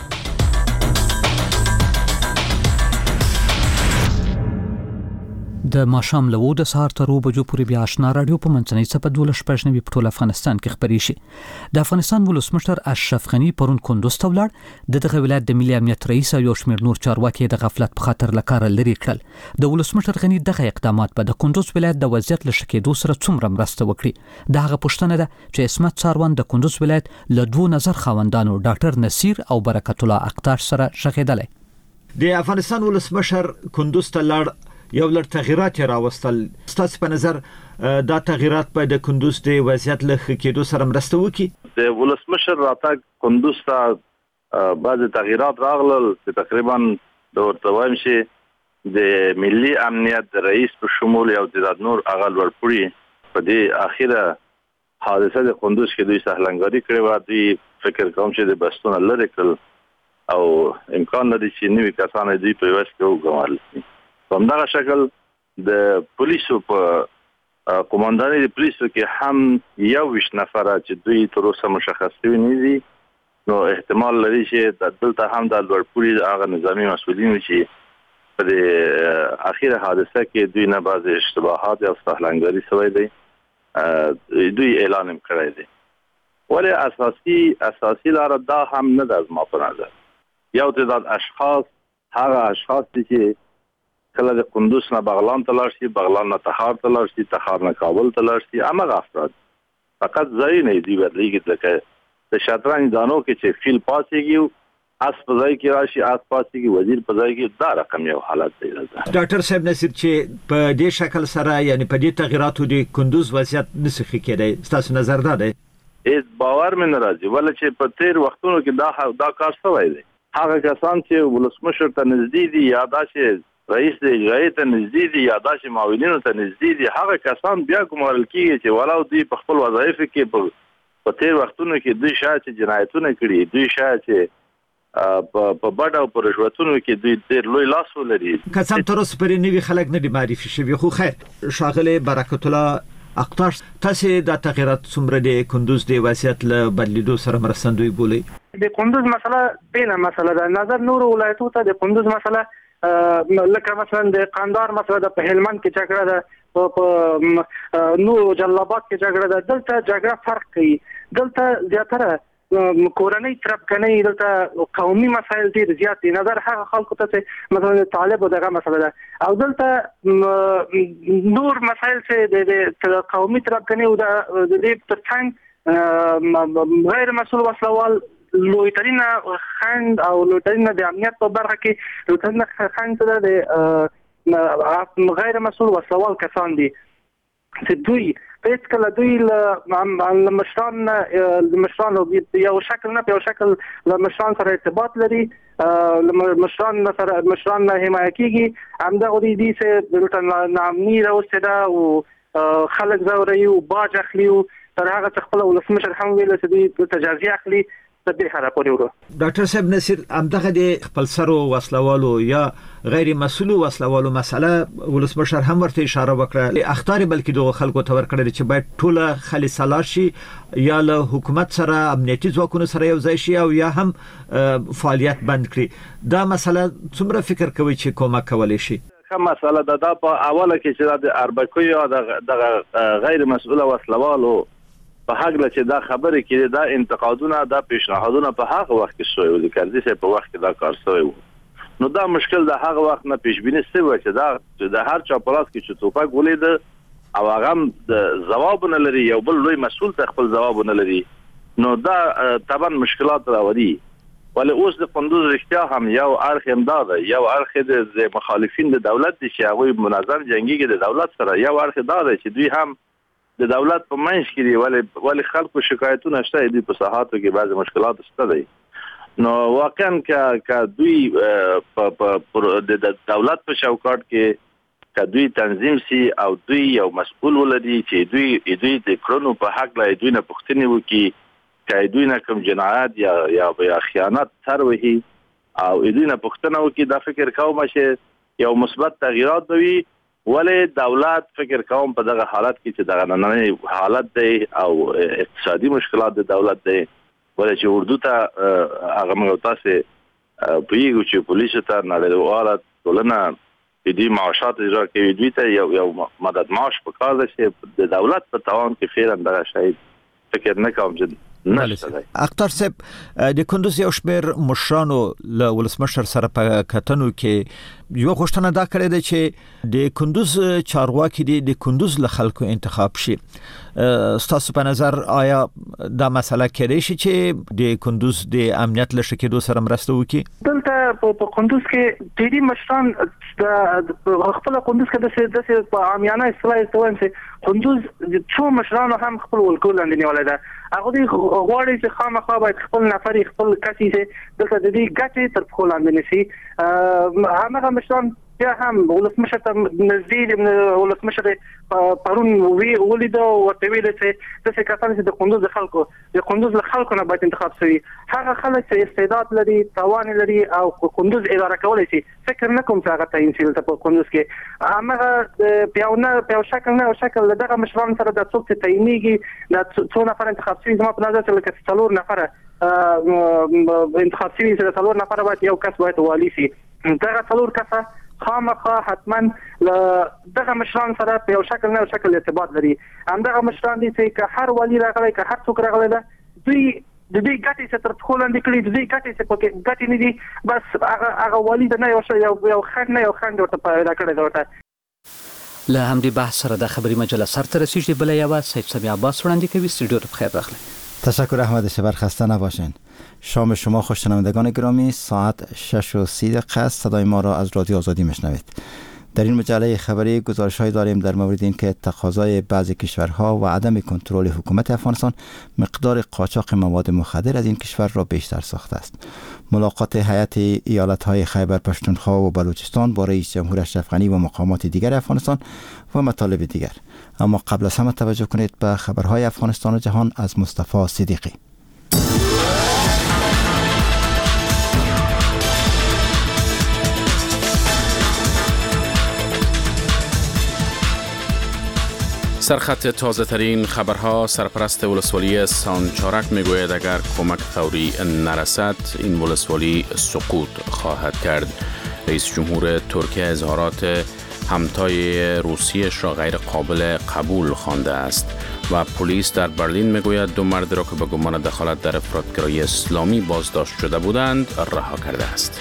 Speaker 1: د ماښام له و د سهار تر و بجو پورې بیا آشنا رادیو په منځنۍ څپه دولس شپږ نوي په ټول افغانستان کې خبري شي. د افغانستان ولسمشر اشرف غنی پرون کندوز ته ولاړ. د دغه ولایت د ملي امنیت رئیس او یو شمېر نور چارواکي د غفلت په خاطر لکاره لري کړل. د ولسمشر غنی دغه اقدامات په د کندوز ولایت د وضعیت له ښه کېدو سره څومره مرسته وکړي. د هغه پوښتنه ده چې اسمت څاروان د کندوز ولایت له دوه نظر خاوندانو ډاکټر نصیر او برکت الله اقتاش سره شغېدلی.
Speaker 14: د افغانستان ولسمشر کندوز ته لاړ، یو لړ تغیرات راوستل. ستاسو په نظر دا تغیرات په د کندوز د وضعیت له ښه کېدو سره مرسته وکړي؟
Speaker 5: د ولسمشر راتګ کندوز ته بعض تغیرات راغلل چې تقریبا د ورته وایم چې د ملي امنیت رئیس په شمول یو د نور اغل ورپوړي په دې اخیره حادثه د قندوز کې دوی سهلنګاری کړې و. دوی فکر کوم چې د بستونه لري کړل او امکان لري چې نوې کسان دوی په وس کې وګورل. په همدغه شکل د پولیسو په قوماندانۍ د پولیسو کې هم یو ویشت نفره چې دوی تر اوسه مشخص شوي نه دي. نو احتمال لري چې د دلته هم د لوړپوړي هغه نظامی مسؤلین چې په دې اخیره حادثه کې دوی نه بعض اشتباهات او سهلنګاری شوی دی دوی اعلان هم کړی دی. ولی اساسي اساسي لار دا هم نه ده زما په نظر. یو تعداد اشخاص هغه اشخاص چې کله د قندوز نه بغلان ته لاړ شي، بغلان نه تخار ته لاړ شي، تخار نه کابل ته لاړ شي، همغه افراد فقط ځای نه دی ورلېږي لکه د شطرنج دانو کې چې فیل پاسېږي اس په ځای کې راشي، اس پاسېږي وزیر په ځای کې، دا رقم یو حالت دی.
Speaker 14: ډاکټر صاحب نصیر چې په دې شکل سره یعنی په دې تغیراتو د قندوز وضعیت نسخي کېدای، تاسو نظر دا دی؟
Speaker 5: هیڅ باور مې نه راځي ولې چې په تیر وختونو کې دا دا کار شوی دی. هغه کسان چې ولسمشر ته نږدې دي یا دا چې رئیس د اجرایي ته نږدې دي یا دا چې معاونینو ته نږدې دي، هغه کسان بیا ګمارل کېږي چې ولاو دوی په خپل وظایف کې په تیر وختونو کې دوی شاید چې جنایتونه کړي، دوی شاید چې په بډا او پر رشوتونو کې دوی ډېر لوی لاس ولري.
Speaker 14: کسان تر اوسه پرې نوي خلک نه دي معرفي شوي. خو خیر شاغله برکت الله اقتار، تاسو د تغیرات څومره د قندوز د وضعیت له بدلیدو سره مرستندوی بولي؟
Speaker 9: د قندوز مسله بیل مسله ده. نظر نور ولایتونو ته د قندوز مسله لکه مثلا د قندهار مسله د په هلمند کې جګړه ده، په نو جلابات کې جګړه ده. دلته جګړه فرق کوي. دلته زیاتره کورنۍ تربکنۍ، دلته قومي مسایل ډیر زیات دي. نظر هغه خلکو ته چې مثلا طالب دغه مسله ده، او دلته نور مسایل چې د قومي تربکنۍ او د دې ترڅنګ غیر مسؤل وسلوال لویترین خند او لویترین د امنیت په برخه کې لویترین خند د غیر مسؤل وسلوال کسان دي چې دوی په کله دوی له مشران مشران یو شکل نه په شکل له مشران سره ارتباط لري، مشران سره مشران نه حمایت کیږي. همدغه دي چې دلته نامني راوستي او خلک زوري او باج اخلي او تر هغه څخه خپل ولسمشر هم ویل چې دوی تجازي اخلي.
Speaker 14: ډاکټر صاحب نصیر، همدغه د خپل سرو وسلوالو یا غیر مسؤل وسلوالو مسله ولسمشر هم ورته اشاره وکړه، اختار بلکې دغه خلکو ته ورکړل چې باید ټوله خالص شي یا له حکومت سره امنیتي ځواکونو سره یو ځای شي او یا هم فعالیت بند کړي. دا مسله څومره فکر کوي چې کومک کولی شي؟
Speaker 5: کوم مسله ده دا په اوله کې چې د اربکو یا د غیر مسؤل وسلوالو په هغه چې دا خبره کې دا انتقادونه دا پیشنهادونه په هغه وخت کې شوی و، د کارځي سره په وخت کې دا کار شوی و. نو دا مشکل د هغه وخت نه پیش بینی شوی چې دا د هر چا پلاس کې چې توپک ولید او هغه د جواب نه لري، یو بل لوی مسؤل ته خپل جواب نه لري. نو دا طبعا مشکلات راوړي. ولې اوس د قندوز رښتیا هم یو اړخ امداد، یو اړخ د مخالفین د دولت دي چې هغه منظم جنگي کې د دولت سره، یو اړخ دا دی چې دوی هم د دولت په منځ کې دی. ولې ولې خلکو شکایتونه شته دي په صحاتو کې بعض مشکلات شته دي. نو واقعا ک ک دوی په د دولت په شوکاټ کې ک دوی تنظیم سي او دوی یو مسؤل ولري چې دوی دوی د کړنو په حق لا دوی نه پوښتنه وکړي، ک دوی نه کوم جنایت یا یا یا خیانت سروي او دوی نه پوښتنه وکړي. دا فکر کوم چې یو مثبت تغیرات دوی ولې دولت فکر کوم په دغه حالت کې چې دغه نننی حالت دی او اقتصادي مشکلات د دولت دی، ولې چې اردو ته هغه موږ تاسو پیګو چې پولیس ته نړیواله ټولنه دې معاشات اجرا کوي، دوی ته یو یو مدد معاش په کار ده چې د دولت په توان کې فعلا دغه شاید فکر نه کوم چې
Speaker 14: اختر صاحب د قندوز یو شمېر مشرانو له ولسمشر سره په کتنو کې یو غوښتنه دا کړې ده چې د قندوز چارواکي د قندوز له خلکو انتخاب شي. ستاسو په نظر آیا دا مسله کېدای شي چې د قندوز د امنیت له شکېدو سره مرسته وکړي؟
Speaker 9: دلته په قندوز کې ډېری مشران د خپل قندوز کې د په عامیانه اصطلاح استوان چې قندوز څو مشرانو هم خپل ولکول لاندې نیولای ده. هغه دی غواړي چې خامخا باید خپل نفرې خپل کسي چې دلته د دې ګټې تر پخو لاندې نشي. هغه مشران
Speaker 15: یا هم ولسمشر ته نږدې ولسمشر پرون وی ولید او ورته ویل چې د کسان چې د قندوز خلکو د قندوز له خلکو نه باید انتخاب شي هغه خلک چې استعداد لري توان لري او قندوز اداره کولای شي فکر نه کوم چې هغه تعین شي په قندوز کې هغه پیاونه پیاو شکل نه او شکل دغه مشران سره د څوک تعینېږي د څو نفر انتخاب شي زما په نظر چې لکه څلور نفر انتخاب شي چې څلور نفر باید یو کس باید والی شي دغه څلور کسه خامخا حتما دغه مشران سره په یو شکل نه شکل ارتباط لري همدغه مشران دي چې هر والی راغلی که هر څوک راغلی ده دوی د دې ګټې څخه تر ټولو لاندې کړي د دې ګټې څخه پکې ګټې نه دي بس هغه هغه والی د نه یو یو خند نه یو خند ورته پیدا کړی دی ورته
Speaker 1: له همدې بحث سره د خبري مجله سر ته رسیدي بل یو سید سمی عباس وړاندې کوي استودیو ته بخیر راغلی.
Speaker 16: تشکر احمد شبر خسته نباشین. شام شما خوش شنوندگان گرامی ساعت شش و سی دقیقه است صدای ما را از رادیو آزادی میشنوید. در این مجله خبری گزارش‌هایی داریم در مورد اینکه تقاضای بعضی کشورها و عدم کنترل حکومت افغانستان مقدار قاچاق مواد مخدر از این کشور را بیشتر ساخته است. ملاقات هیئت ایالت‌های خیبر پختونخوا و بلوچستان با رئیس جمهور اشرف غنی و مقامات دیگر افغانستان و مطالب دیگر. اما قبل از همه توجه کنید به خبرهای افغانستان و جهان از مصطفی صدیقی.
Speaker 17: سرخط تازه ترین خبرها. سرپرست ولسوالی سانچارک میگوید اگر کمک فوری نرسد این ولسوالی سقوط خواهد کرد. رئیس جمهور ترکیه اظهارات همتای روسیش را غیر قابل قبول خوانده است و پلیس در برلین میگوید دو مرد را که به گمان دخالت در افراطگرایی اسلامی بازداشت شده بودند رها کرده است.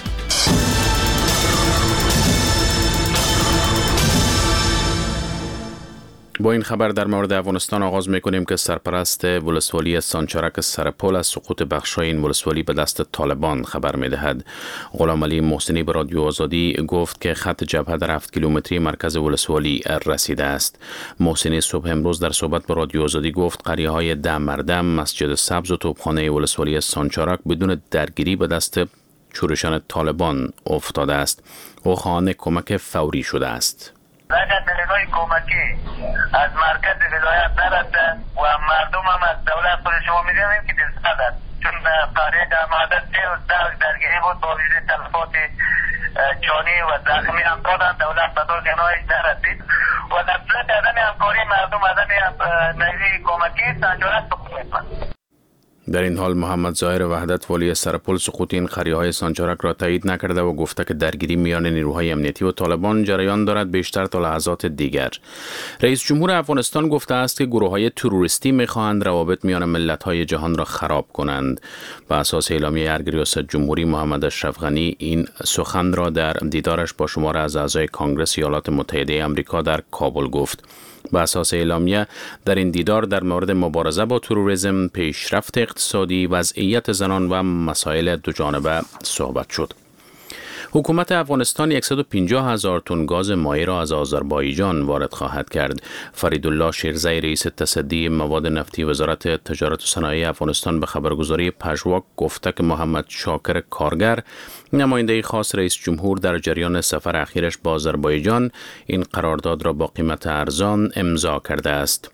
Speaker 17: با این خبر در مورد افغانستان آغاز میکنیم که سرپرست ولسوالی سانچارک سرپل از سقوط بخشای این ولسوالی به دست طالبان خبر میدهد. غلام علی محسنی به رادیو آزادی گفت که خط جبهه در هفت کیلومتری مرکز ولسوالی رسیده است. محسنی صبح امروز در صحبت با رادیو آزادی گفت قریه های ده مردم، مسجد سبز و توپخانه ولسوالی سانچارک بدون درگیری به دست شورشان طالبان افتاده است. او خواهان کمک فوری شده است.
Speaker 18: اگر دلیل‌های کمکی از مرکز ولایت نرسه و مردم هم از دولت خود شما می‌دونیم که دلسرد است چون قریه در مدت سه روز درگیری بود با وجود تلفات جانی و زخمی هم دادن دولت به طور جنایش نرسید و در صورت عدم همکاری مردم عدم نیروی کمکی سانچارک سقوط می‌کند.
Speaker 17: در این حال محمد ظاهر وحدت والی سرپل سقوط این قریه‌های سانچارک را تایید نکرده و گفته که درگیری میان نیروهای امنیتی و طالبان جریان دارد بیشتر تا لحظات دیگر. رئیس جمهور افغانستان گفته است که گروه‌های تروریستی می‌خواهند روابط میان ملت‌های جهان را خراب کنند. بر اساس اعلامیه ارگ ریاست جمهوری محمد اشرف غنی این سخن را در دیدارش با شمار از اعضای کنگره ایالات متحده آمریکا در کابل گفت. به اساس اعلامیه در این دیدار در مورد مبارزه با تروریسم، پیشرفت اقتصادی، وضعیت زنان و مسائل دوجانبه صحبت شد. حکومت افغانستان صد و پنجاه هزار تن گاز مایع را از آذربایجان وارد خواهد کرد. فریدالله شیرزی رئیس تصدی مواد نفتی وزارت تجارت و صنایع افغانستان به خبرگزاری پژواک گفته که محمد شاکر کارگر نماینده خاص رئیس جمهور در جریان سفر اخیرش با آذربایجان این قرارداد را با قیمت ارزان امضا کرده است.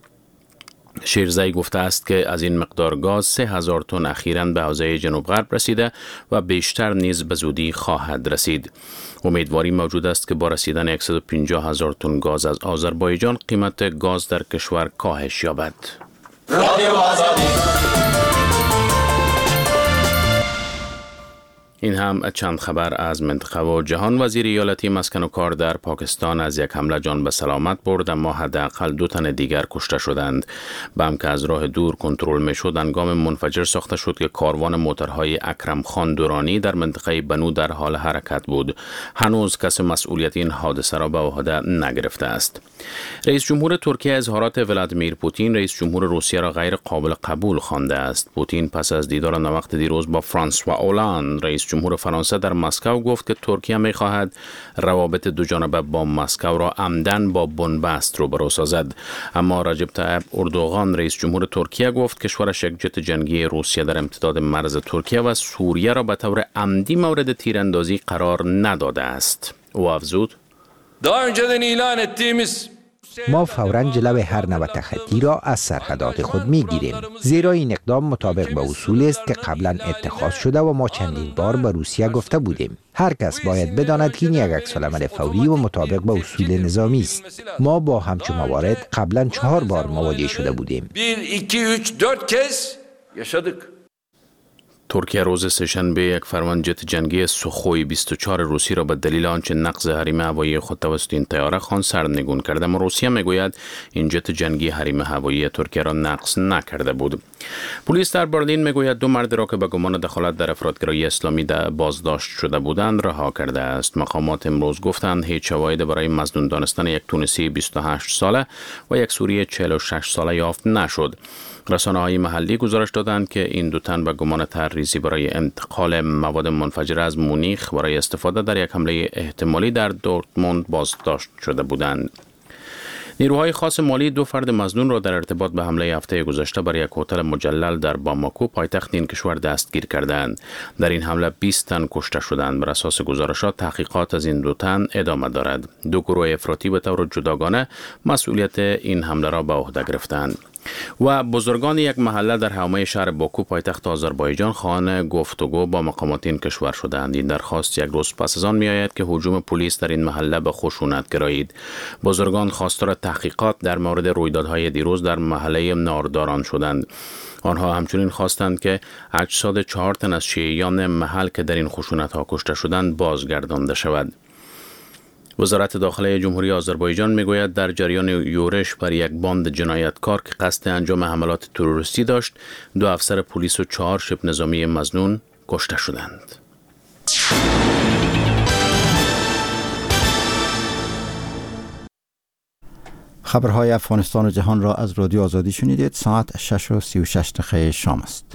Speaker 17: شیرزی گفته است که از این مقدار گاز سه هزار تن اخیراً به حوزه جنوب غرب رسیده و بیشتر نیز به زودی خواهد رسید. امیدواری موجود است که با رسیدن صد و پنجاه هزار تن گاز از آذربایجان قیمت گاز در کشور کاهش یابد. این هم چند خبر از منطقه و جهان. وزیر ایالتی مسکن و کار در پاکستان از یک حمله جان به سلامت برد، اما حداقل دو تن دیگر کشته شدند. بم که از راه دور کنترل میشد هنگام منفجر ساخته شد که کاروان موترهای اکرم خان دورانی در منطقه بنو در حال حرکت بود. هنوز کس مسئولیت این حادثه را به عهده نگرفته است. رئیس جمهور ترکیه اظهارات ولادیمیر پوتین رئیس جمهور روسیه را غیر قابل قبول خوانده است. پوتین پس از دیدار ناوقت دیروز با فرانسوا اولاند رئیس جمهور فرانسه در مسکو گفت که ترکیه می‌خواهد روابط دوجانبه با مسکو را عمدن با بنبست روبرو سازد. اما رجب طیب اردوغان رئیس جمهور ترکیه گفت کشورش یک جت جنگی روسیه در امتداد مرز ترکیه و سوریه را به طور عمدی مورد تیراندازی قرار نداده است. او افزود
Speaker 19: daha önceden ilan ettiğimiz
Speaker 12: ما فوراً جلو هر نوع تخطی را از سرحدات خود میگیریم، زیرا این اقدام مطابق با اصولی است که قبلا اتخاذ شده و ما چندین بار به روسیه گفته بودیم. هر کس باید بداند که این یک عکس‌العمل فوری و مطابق با اصول نظامی است. ما با همچون موارد قبلا چهار بار مواجه شده بودیم.
Speaker 19: bir, iki, üç, dört kez yaşadık.
Speaker 17: ترکیه روز سه‌شنبه یک فرمان جت جنگی سوخوی بیست و چهار روسی را به دلیل آنچه نقض حریم هوایی خود توسط این طیاره خان سرنگون کرده، اما روسیه میگوید این جت جنگی حریم هوایی ترکیه را نقض نکرده بود. پلیس در برلین میگوید دو مرد را که به گمان دخالت در افراطگرایی اسلامی در بازداشت شده بودند رها کرده است. مقامات امروز گفتند هیچ شواهدی برای مظنون دانستن یک تونسی بیست و هشت ساله و یک سوری چهل و شش ساله یافت نشد. رسانه‌های محلی گزارش دادند که این دو تن به گمان تحریضی برای انتقال مواد منفجره از مونیخ برای استفاده در یک حمله احتمالی در دورتموند بازداشت شده بودند. نیروهای خاص مالی دو فرد مظنون را در ارتباط به حمله هفته گذشته بر یک هتل مجلل در باماکو پایتخت این کشور دستگیر کردند. در این حمله بیست تن کشته شدند. بر اساس گزارشات تحقیقات از این دو تن ادامه دارد. دو گروه افراطی به طور جداگانه مسئولیت این حمله را به عهده گرفتند. و بزرگان یک محله در حومه شهر باکو پایتخت آذربایجان خواهان گفتگو با مقامات این کشور شدند. این درخواست یک روز پس از آن می آید که هجوم پلیس در این محله به خشونت گرایید. بزرگان خواستار تحقیقات در مورد رویدادهای دیروز در محله نارداران شدند. آنها همچنین خواستند که اجساد چهار تن از شیعیان محل که در این خشونت‌ها کشته شدند بازگردانده شود. وزارت داخله جمهوری آذربایجان میگوید در جریان یورش بر یک باند جنایتکار که قصد انجام حملات تروریستی داشت، دو افسر پلیس و چهار شبه نظامی مظنون کشته شدند.
Speaker 16: خبرهای افغانستان و جهان را از رادیو آزادی شنیدید. ساعت شش و سی و شش دقیقه شام است.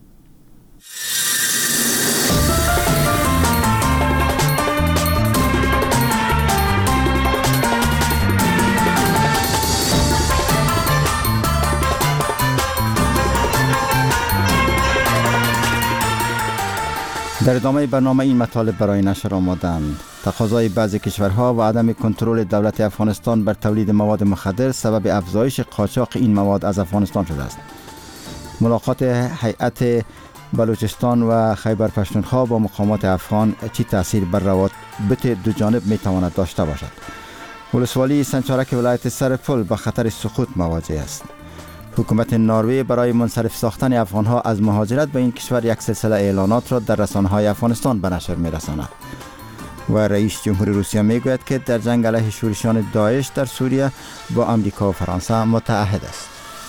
Speaker 16: در ادامه برنامه این مطالب برای نشر آمدند. تقاضای بعضی کشورها و عدم کنترل دولت افغانستان بر تولید مواد مخدر سبب افزایش قاچاق این مواد از افغانستان شده است. ملاقات هیئت بلوچستان و خیبر پختونخوا با مقامات افغان چی تاثیر بر روابط دو جانب می تواند داشته باشد؟ ولسوالی سنچارک ولایت سرپل با خطر سقوط مواجه است. حکومت نروژ برای منصرف ساختن افغانها از مهاجرت به این کشور یک سلسله اعلانات را در رسانه‌های افغانستان به نشر می‌رساند. و رئیس جمهور روسیه میگوید که در جنگ علیه شورشیان داعش در سوریه با آمریکا و فرانسه متحد است.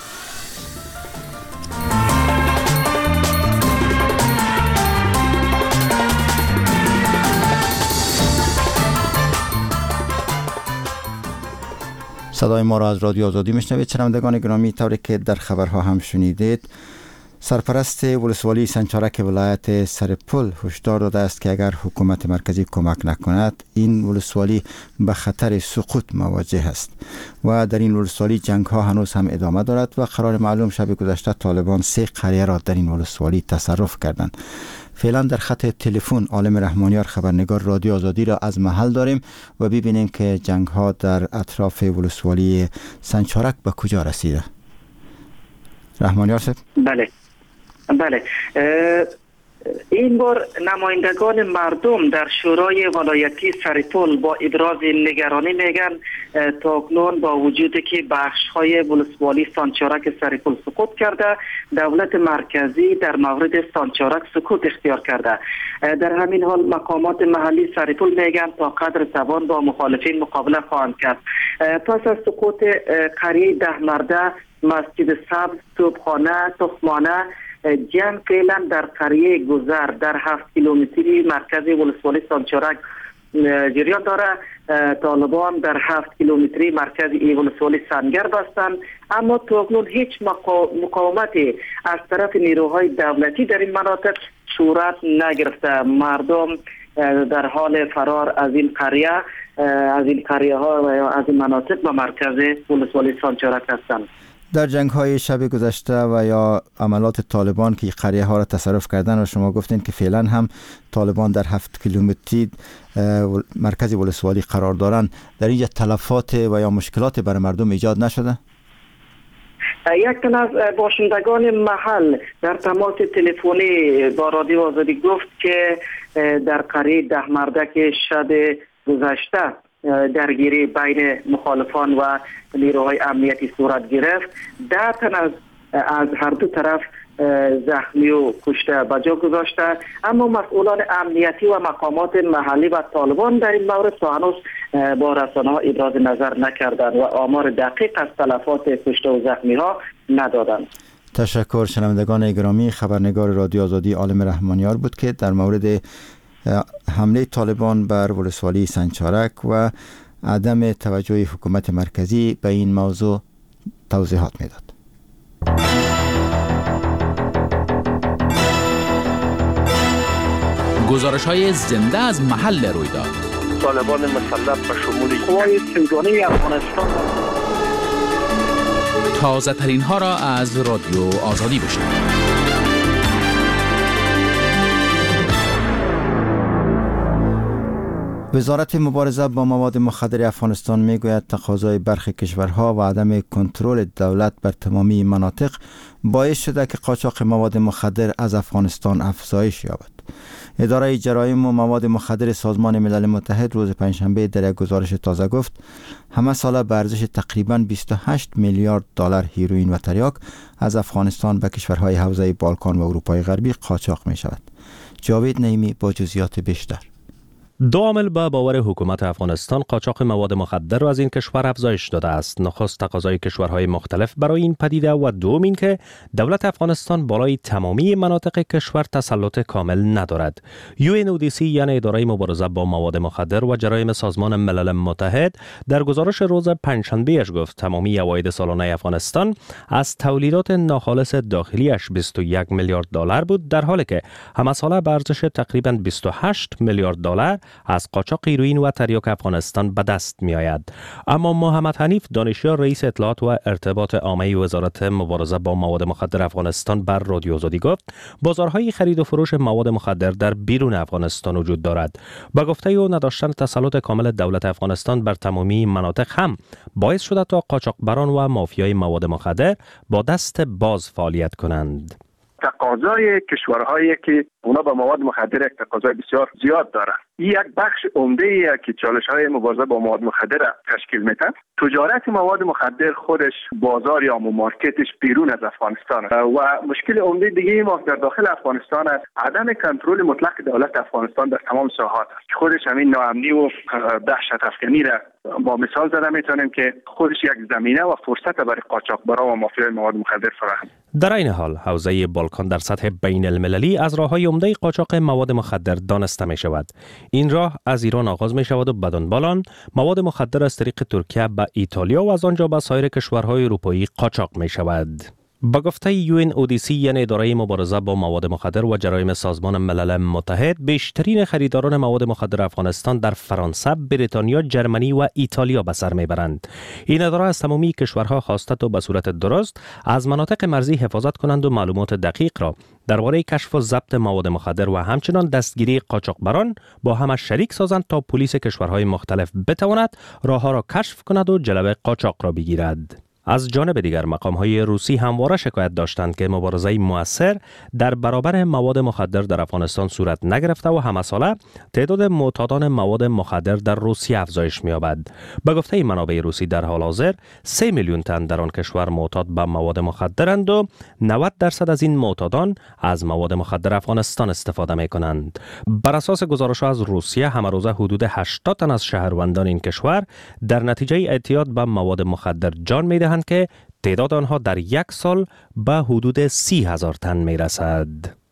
Speaker 16: صدای ما را از رادیو آزادی میشنوید. شنوندگان گرامی، طوری که در خبرها هم شنیدید، سرپرست ولسوالی سنچارک ولایت سرپل هشدار داده است که اگر حکومت مرکزی کمک نکند این ولسوالی به خطر سقوط مواجه است و در این ولسوالی جنگ ها هنوز هم ادامه دارد و قرار معلوم شب گذشته طالبان سه قریه را در این ولسوالی تصرف کردند. فعلا در خط تلفن عالم رحمانیار خبرنگار رادیو آزادی را از محل داریم و ببینیم که جنگ ها در اطراف ولسوالی سنچارک به کجا رسیده. رحمانیار صاحب.
Speaker 20: بله بله این بار نمایندگان مردم در شورای ولایتی سرپل با ابراز نگرانی میگن تاکنون با وجودی که بخش‌های ولسوالی سانچارک سرپل سقوط کرده، دولت مرکزی در مورد سانچارک سکوت اختیار کرده. در همین حال مقامات محلی سرپل میگن تا قدر توان با مخالفین مقابله خواهند کرد. پس از سقوط قریه ده مرده، مسجد سبز، توپخانه، تخمانه، جنگ فعلا در قریه گذر در هفت کیلومتری مرکز ولسوالی سانچارک جریان داره. طالبان در هفت کیلومتری مرکز ولسوالی سنگر بستند، اما تاکنون هیچ مقاومتی از طرف نیروهای دولتی در این مناطق صورت نگرفته. مردم در حال فرار از این قریه از این قریه ها و از این مناطق به مرکز ولسوالی سانچارک هستند.
Speaker 16: در جنگ های شب گذشته و یا عملات طالبان که قریه ها را تصرف کردن و شما گفتین که فعلا هم طالبان در هفت کیلومتری مرکز ولسوالی قرار دارند، در اینجا تلفات و یا مشکلات برای مردم ایجاد نشده؟
Speaker 20: یک تن از باشندگان محل در تماس تلفنی با رادیو آزادی گفت که در قریه ده مردک شب گذشته درگیری بین مخالفان و نیروهای امنیتی صورت گرفت. ده تن از از هر دو طرف زخمی و کشته به جا گذاشته، اما مسئولان امنیتی و مقامات محلی و طالبان در این مورد تا هنوز با رسانه‌ها ابراز نظر نکردند و آمار دقیق از تلفات کشته و زخمی ها ندادند.
Speaker 16: تشکر. شنوندگان گرامی، خبرنگار رادیو آزادی عالم رحمانیار بود که در مورد حمله طالبان بر ولسوالی سنجچارک و عدم توجه حکومت مرکزی به این موضوع توضیحات میداد.
Speaker 21: گزارش‌های زنده از محل رویداد.
Speaker 3: طالبان مسلح به شمول قوای سیگانه افغانستان.
Speaker 21: تازه ترین ها را از رادیو آزادی بشنوید.
Speaker 16: وزارت مبارزه با مواد مخدر افغانستان میگوید تقاضای برخی کشورها و عدم کنترل دولت بر تمامی مناطق باعث شده که قاچاق مواد مخدر از افغانستان افزایش یابد. اداره جرایم و مواد مخدر سازمان ملل متحد روز پنجشنبه در یک گزارش تازه گفت همه ساله به ارزش تقریباً بیست و هشت میلیارد دلار هیروئین و تریاک از افغانستان به کشورهای حوزه بالکان و اروپای غربی قاچاق می شود. جاوید نعیمی با جزئیات بیشتر.
Speaker 22: دو عامل به باور حکومت افغانستان قاچاق مواد مخدر را از این کشور افزایش داده است. نخست تقاضای کشورهای مختلف برای این پدیده و دوم این که دولت افغانستان بالای تمامی مناطق کشور تسلط کامل ندارد. یو ان او دی سی یعنی اداره مبارزه با مواد مخدر و جرایم سازمان ملل متحد در گزارش روز پنجشنبه اش گفت تمامی عواید سالانه افغانستان از تولیدات ناخالص داخلیش بیست و یک میلیارد دلار بود، در حالی که همه ساله به ارزش تقریباً بیست و هشت میلیارد دلار از قاچاق هیروئین و تریاک افغانستان به دست می آید. اما محمد حنیف دانشیار رئیس اطلاعات و ارتباط عامه وزارت مبارزه با مواد مخدر افغانستان بر رادیو آزادی گفت بازارهای خرید و فروش مواد مخدر در بیرون افغانستان وجود دارد. با گفته او نداشتن تسلط کامل دولت افغانستان بر تمامی مناطق هم باعث شده تا قاچاقبران و مافیای مواد مخدر با دست باز فعالیت کنند.
Speaker 3: تقاضای کشورهایی که اونا با مواد مخدر یک تقاضای بسیار زیاد دارن، این یک بخش عمده ای که چالش های مبارزه با مواد مخدر تشکیل میدن. تجارت مواد مخدر خودش بازار یا مارکتش بیرون از افغانستان و مشکل عمده دیگه ما در داخل افغانستان است عدم کنترل مطلق دولت افغانستان در تمام ساحات است. خودش همین ناامنی و دهشت افکنی را با مثال زده میتونیم که خودش یک زمینه و فرصت برای قاچاقبران و مافیای مواد مخدر فراهم.
Speaker 22: در این حال حوزه بالکان در سطح بین المللی از راههای عمده قاچاق مواد مخدر دانسته می شود. این راه از ایران آغاز می شود و بدان بالان مواد مخدر از طریق ترکیه به ایتالیا و از آنجا به سایر کشورهای اروپایی قاچاق می شود. با گفته یو ان او دی سی یعنی اداره مبارزه با مواد مخدر و جرایم سازمان ملل متحد بیشترین خریداران مواد مخدر افغانستان در فرانسه، بریتانیا، جرمنی و ایتالیا به سر میبرند. این اداره از تمامی کشورها خواسته تا به صورت درست از مناطق مرزی حفاظت کنند و معلومات دقیق را درباره کشف و ضبط مواد مخدر و همچنان دستگیری قاچاقبران با هم شریک سازند تا پلیس کشورهای مختلف بتواند راهها را کشف کند و جلوه قاچاق را بگیرد. از جانب دیگر مقام‌های روسی همواره شکایت داشتند که مبارزه مؤثر در برابر مواد مخدر در افغانستان صورت نگرفته و همه ساله تعداد معتادان مواد مخدر در روسیه افزایش می‌یابد. به گفته منابع روسی در حال حاضر سه میلیون تن در آن کشور معتاد به مواد مخدرند و نود درصد از این معتادان از مواد مخدر افغانستان استفاده می‌کنند. بر اساس گزارش‌ها از روسیه همه روزه حدود هشتاد تن از شهروندان این کشور در نتیجه اعتیاد به مواد مخدر جان می‌دهند که تعداد آنها در یک سال به حدود سی هزار تن می رسد.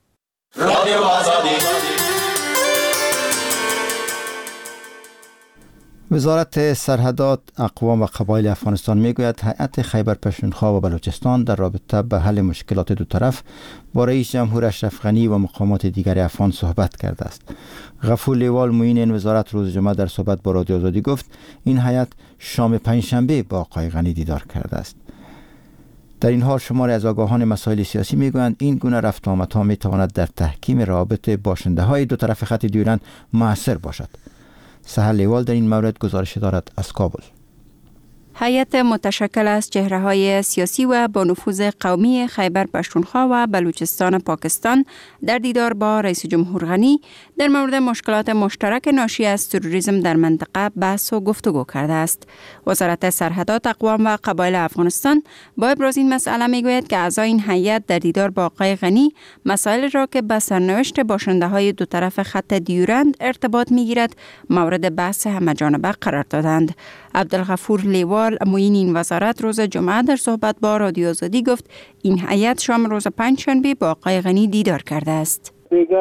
Speaker 16: وزارت سرحدات، اقوام و قبایل افغانستان میگوید هیئت خیبر پختونخوا و بلوچستان در رابطه به حل مشکلات دو طرف با رئیس جمهور اشرف غنی و مقامات دیگر افغان صحبت کرده است. غفور لیوال معین این وزارت روز جمعه در صحبت با رادیو آزادی گفت این هیئت شام پنجشنبه با آقای غنی دیدار کرده است. در این حال شماری از آگاهان مسائل سیاسی میگویند این گونه رفت آمدها میتواند در تحکیم روابط باشنده های دو طرف خط دیورند موثر باشد. سحر لیوال در این مورد گزارش دارد از کابل.
Speaker 7: هیئت متشکل از چهره‌های سیاسی و با نفوذ قومی خیبر پختونخوا و بلوچستان پاکستان در دیدار با رئیس جمهور غنی در مورد مشکلات مشترک ناشی از تروریسم در منطقه بحث و گفتگو کرده است. وزارت سرحدات اقوام و قبایل افغانستان با ابراز این مسئله میگوید که اعضای این هیئت در دیدار با آقای غنی مسائل را که به سرنوشت باشنده‌های دو طرف خط دیورند ارتباط میگیرد مورد بحث همه‌جانبه قرار دادند. عبدالغفور لیوال معین این وزارت روز جمعه در صحبت با رادیو آزادی گفت این هیئت شام روز پنجشنبه با آقای غنی دیدار کرده است.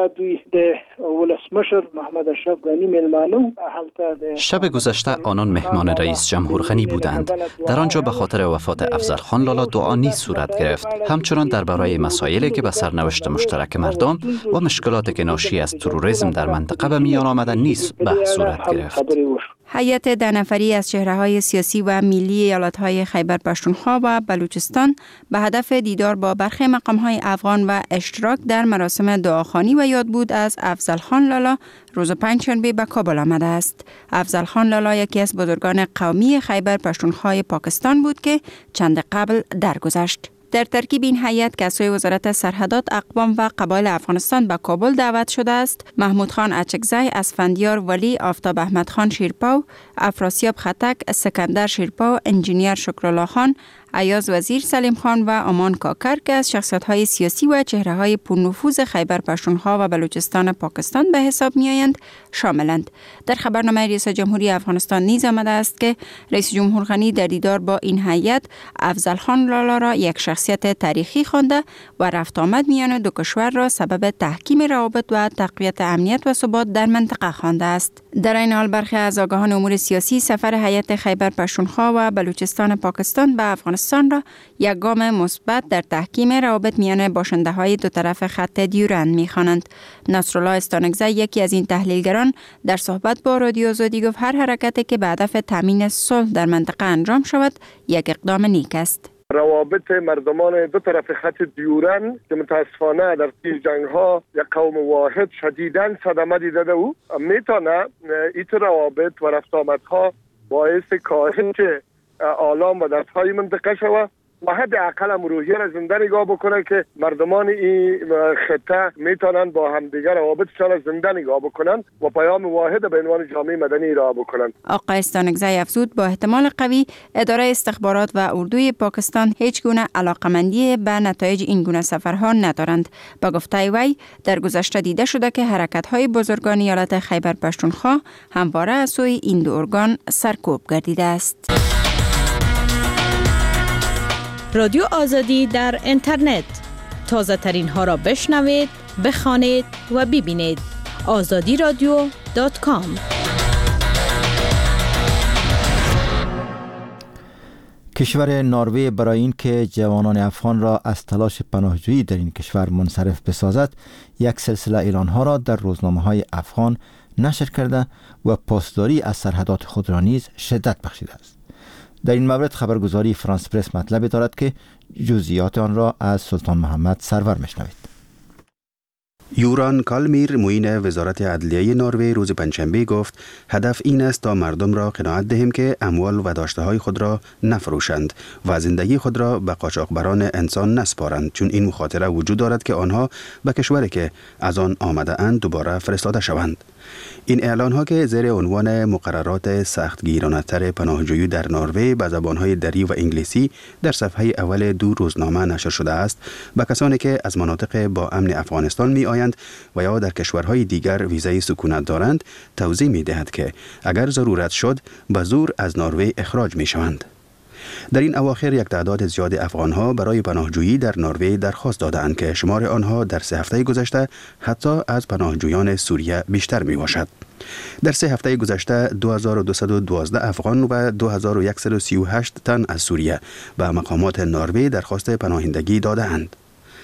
Speaker 8: شب گذشته آنان مهمان رئیس جمهور غنی بودند. در آنجا به خاطر وفات افضل خان لالا دعا نیز صورت گرفت. همچنان درباره مسائلی که به سرنوشت مشترک مردم و مشکلاتی که ناشی از تروریسم در منطقه به میان آمدن نیز بحث صورت گرفت.
Speaker 7: هیئت ده نفری از چهره‌های سیاسی و ملی ایالت‌های خیبر پختونخوا و بلوچستان به هدف دیدار با برخی مقام‌های افغان و اشتراک در مراسم دعاخوانی و یادبود از افضل خان لالا روز پنجشنبه به کابل آمده است. افضل خان لالا یکی از بزرگان قومی خیبر پختونخوا پاکستان بود که چند قبل درگذشت. در ترکیب این هیئت که از سوی وزارت سرحدات اقوام و قبایل افغانستان به کابل دعوت شده است محمود خان اچکزی، اسفندیار ولی، آفتاب احمد خان شیرپاو، افراسیاب خطک، سکندر شیرپاو، انجینیر شکرالله خان، ایاز وزیر سلیم خان و امان کاکر که از شخصیت‌های سیاسی و چهره‌های پرنفوذ خیبر پختونخوا و بلوچستان پاکستان به حساب می‌آیند شاملند. در خبرنامه رئیس جمهوری افغانستان نیز آمده است که رئیس جمهور غنی در دیدار با این هیئت افضل خان لالا را یک شخصیت تاریخی خوانده و رفت آمد میان دو کشور را سبب تحکیم روابط و تقویت امنیت و ثبات در منطقه خوانده است. در این حال برخی از آگاهان امور سیاسی سفر هیئت خیبر پختونخوا و بلوچستان پاکستان به افغانستان را یک گام مثبت در تحکیم روابط میان باشنده‌های دو طرف خط دیورند می‌خوانند. نصرالله استانکزی یکی از این تحلیلگران در صحبت با رادیو آزادی گفت هر حرکتی که به هدف تامین صلح در منطقه انجام شود یک اقدام نیک است.
Speaker 3: روابط مردمان دو طرف خط دیورند که متاسفانه در تیر جنگ ها یک قوم واحد شدیداً صدمه دیده او میتونه ایت روابط و رفت آمدها باعث کاهش آلام و دردهای منطقه شود و حد اقل هم روحیه را زنده نگاه بکنه که مردمان این خطه میتونن با همدیگر روابطشان را زنده نگاه بکنن و پیام واحد به عنوان جامعه مدنی ارائه بکنن.
Speaker 7: آقای استانکزی افزود با احتمال قوی اداره استخبارات و اردوی پاکستان هیچ گونه علاقمندی به نتایج این گونه سفرها ندارند. با گفته وی در گذشته دیده شده که حرکت‌های بزرگان ایالت خیبر پختونخوا همواره از سوی این دو ارگان سرکوب گردیده است.
Speaker 23: رادیو آزادی در اینترنت تازه ترین ها را بشنوید، بخوانید و ببینید. آزادی رادیو دات کام.
Speaker 16: کشور نروژ برای این که جوانان افغان را از تلاش پناهجویی در این کشور منصرف بسازد یک سلسله اعلانها را در روزنامه‌های افغان نشر کرده و پاسداری از سرحدات خود را نیز شدت بخشیده است. در این مورد خبرگزاری فرانس پرس مطلبی دارد که جزئیات آن را از سلطان محمد سرور میشنوید.
Speaker 11: یوران کالمیر معین وزارت عدلیه نروژ روز پنجشنبه گفت هدف این است تا مردم را قناعت دهیم که اموال و داشته های خود را نفروشند و زندگی خود را به قاچاقبران انسان نسپارند، چون این مخاطره وجود دارد که آنها به کشوری که از آن آمده اند دوباره فرستاده شوند. این اعلان ها که زیر عنوان مقررات سختگیرانه‌تر پناهجویی در نروژ به زبان‌های دری و انگلیسی در صفحه اول دو روزنامه نشر شده است به کسانی که از مناطق با امن افغانستان می آیند و یا در کشورهای دیگر ویزای سکونت دارند توضیح می دهد که اگر ضرورت شد به زور از نروژ اخراج می شوند. در این اواخر یک تعداد زیاد افغانها برای پناهجویی در نروژ درخواست دادند که شمار آنها در سه هفته گذشته حتی از پناهجویان سوریه بیشتر می باشد. در سه هفته گذشته دو هزار و دویست و دوازده افغان و دو هزار و صد و سی و هشت تن از سوریه به مقامات نروژ درخواست پناهندگی داده‌اند.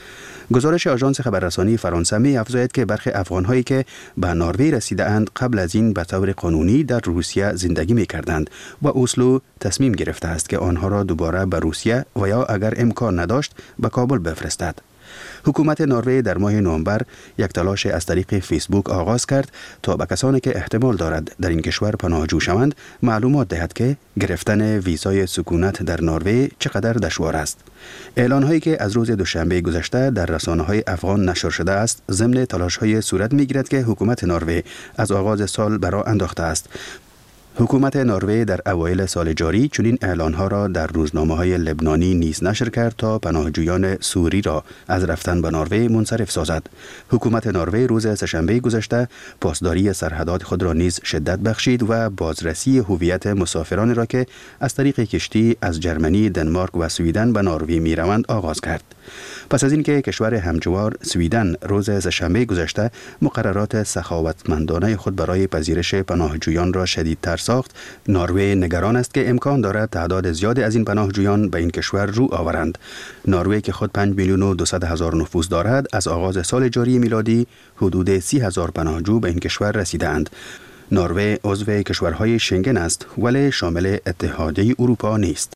Speaker 11: گزارش آژانس خبررسانی فرانسه می افزاید که برخی افغان‌هایی که به نروژ رسیده اند قبل از این به طور قانونی در روسیه زندگی می کردند و اسلو تصمیم گرفته است که آنها را دوباره به روسیه و یا اگر امکان نداشت به کابل بفرستد. حکومت نروژ در ماه نوامبر یک تلاش از طریق فیسبوک آغاز کرد تا به کسانی که احتمال دارد در این کشور پناهجو شوند معلومات دهد که گرفتن ویزای سکونت در نروژ چقدر دشوار است. اعلان هایی که از روز دوشنبه گذشته در رسانه های افغان نشر شده است ضمن تلاش های صورت می گیرد که حکومت نروژ از آغاز سال برا انداخته است. حکومت نروژ در اوایل سال جاری چنین اعلانها را در روزنامه‌های لبنانی نیز نشر کرد تا پناهجویان سوری را از رفتن به نروژ منصرف سازد. حکومت نروژ روز سه‌شنبه گذشته پاسداری سرحدات خود را نیز شدت بخشید و بازرسی هویت مسافران را که از طریق کشتی از جرمنی، دنمارک و سویدن به نروژ می‌روند آغاز کرد. پس از اینکه کشور همجوار سویدن روز سه‌شنبه گذشته مقررات سخاوتمندانه خود برای پذیرش پناهجویان را شدیدتر ساخت، نروژ نگران است که امکان دارد تعداد زیادی از این پناهجویان به این کشور رو آورند. نروژ که خود پنج میلیون و دویست هزار نفوس دارد از آغاز سال جاری میلادی حدود سی هزار پناهجو به این کشور رسیدند. نروژ عضو کشورهای شنگن است ولی شامل اتحادیه اروپا نیست.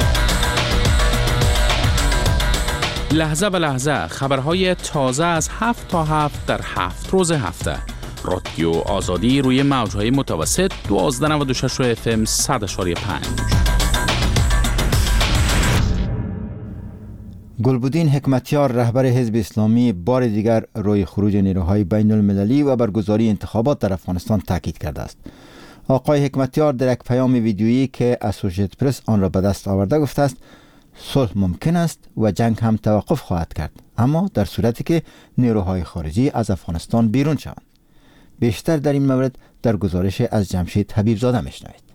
Speaker 21: لحظه به لحظه خبرهای تازه از هفت تا هفت در هفت روز هفته. رادیو آزادی روی موجهای متوسط دوازده و نود و شش اف ام صد و پنج.
Speaker 16: گلبدین حکمتیار رهبر حزب اسلامی بار دیگر روی خروج نیروهای بین المللی و برگزاری انتخابات در افغانستان تاکید کرده است. آقای حکمتیار در یک پیام ویدیویی که اسوسییتد پرس آن را به دست آورده گفته است صلح ممکن است و جنگ هم توقف خواهد کرد، اما در صورتی که نیروهای خارجی از افغانستان بیرون شوند. بیشتر در این مورد در گزارش از جمشید حبیبزاده میشنوید.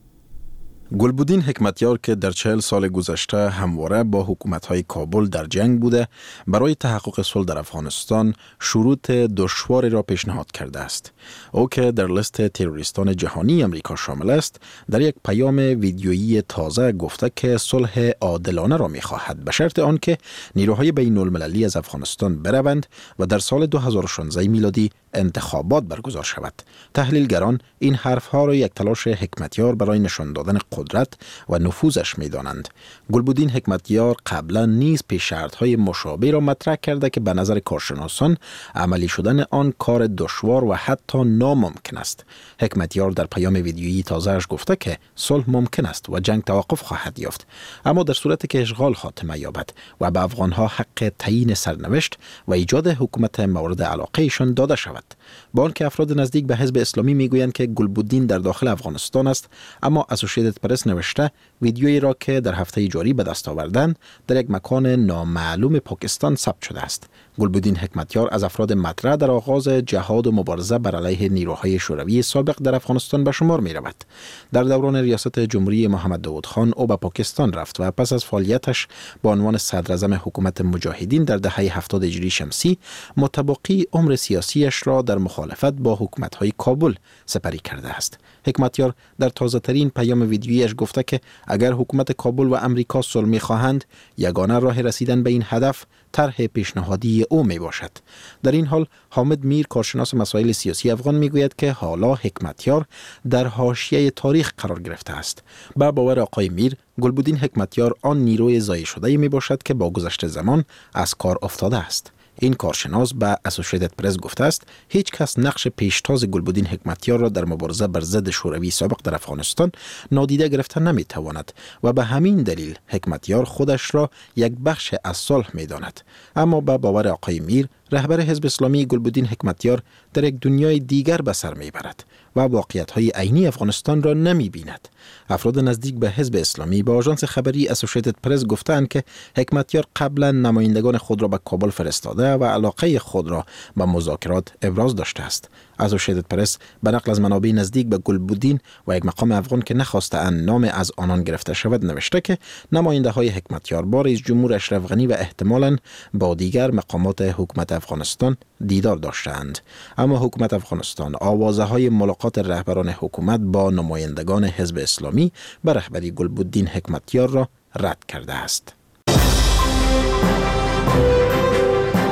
Speaker 2: گلبدین حکمتیار که در چهل سال گذشته همواره با حکومت‌های کابل در جنگ بوده، برای تحقق صلح در افغانستان شروط دشواری را پیشنهاد کرده است. او که در لیست تروریستان جهانی امریکا شامل است، در یک پیام ویدیویی تازه گفته که صلح عادلانه را می‌خواهد به شرط آنکه نیروهای بین المللی از افغانستان بروند و در سال دو هزار و شانزده میلادی انتخابات برگزار شود. تحلیلگران این حرفها را یک تلاش حکمتیار برای نشان دادن قدرت و نفوذش می‌دانند. گلبدین حکمتیار قبلا نیز پیش‌شرط‌های مشابه را مطرح کرده که به نظر کارشناسان عملی شدن آن کار دشوار و حتی ناممکن است. حکمتیار در پیام ویدیویی تازه‌اش گفته که صلح ممکن است و جنگ توقف خواهد یافت، اما در صورتی که اشغال خاتمه یابد و به افغان‌ها حق تعیین سرنوشت و ایجاد حکومت مورد علاقه‌شان داده شود. با آنکه افراد نزدیک به حزب اسلامی میگویند که گلبدین در داخل افغانستان است، اما اسوسییتد پرس نوشته ویدیویی را که در هفته جاری به دست آوردند در یک مکان نامعلوم پاکستان ثبت شده است. گلبدین حکمتیار از افراد مطرح در آغاز جهاد و مبارزه بر علیه نیروهای شوروی سابق در افغانستان به شمار می رود. در دوران ریاست جمهوری محمد داود خان او به پاکستان رفت و پس از فعالیتش به عنوان صدر اعظم حکومت مجاهدین در دهه هفتاد هجری شمسی متبقی عمر سیاسیش را در مخالفت با حکومت‌های کابل سپری کرده است. حکمتیار در تازه‌ترین پیام ویدیویش گفته که اگر حکومت کابل و امریکا صلح می‌خواهند، یگانه راه رسیدن به این هدف طرح پیشنهادی او می باشد. در این حال حامد میر کارشناس مسائل سیاسی افغان می گوید که حالا حکمتیار در حاشیه تاریخ قرار گرفته است. با باور آقای میر، گلبدین حکمتیار آن نیروی ضایع شده می باشد که با گذشت زمان از کار افتاده است. این کارشناس به اسوسییتد پرس گفته است هیچ کس نقش پیشتاز گلبدین حکمتیار را در مبارزه بر ضد شوروی سابق در افغانستان نادیده گرفته نمی تواند و به همین دلیل حکمتیار خودش را یک بخش از صلح می داند. اما به باور آقای میر، رهبر حزب اسلامی گلبدین حکمتیار در یک دنیای دیگر به سر می برد و واقعیت‌های عینی افغانستان را نمی بیند. افراد نزدیک به حزب اسلامی با آژانس خبری اسوسییتد پرس گفتند که حکمتیار قبلا نمایندگان خود را به کابل فرستاده و علاقه خود را به مذاکرات ابراز داشته است. اسوسییتد پرس به نقل از منابع نزدیک به گلبدین و یک مقام افغان که نخواستند نام از آنان گرفته شود نوشته که نماینده های حکمتیار با رئیس جمهور اشرف غنی و احتمالاً با دیگر مقامات حکومت افغانستان دیدار داشتند. اما حکومت افغانستان آوازه های ملاقات رهبران حکومت با نمایندگان حزب اسلامی به رهبری گلبدین حکمتیار را رد کرده است.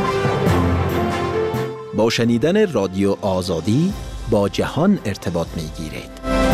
Speaker 2: با شنیدن رادیو آزادی با جهان ارتباط می گیرید.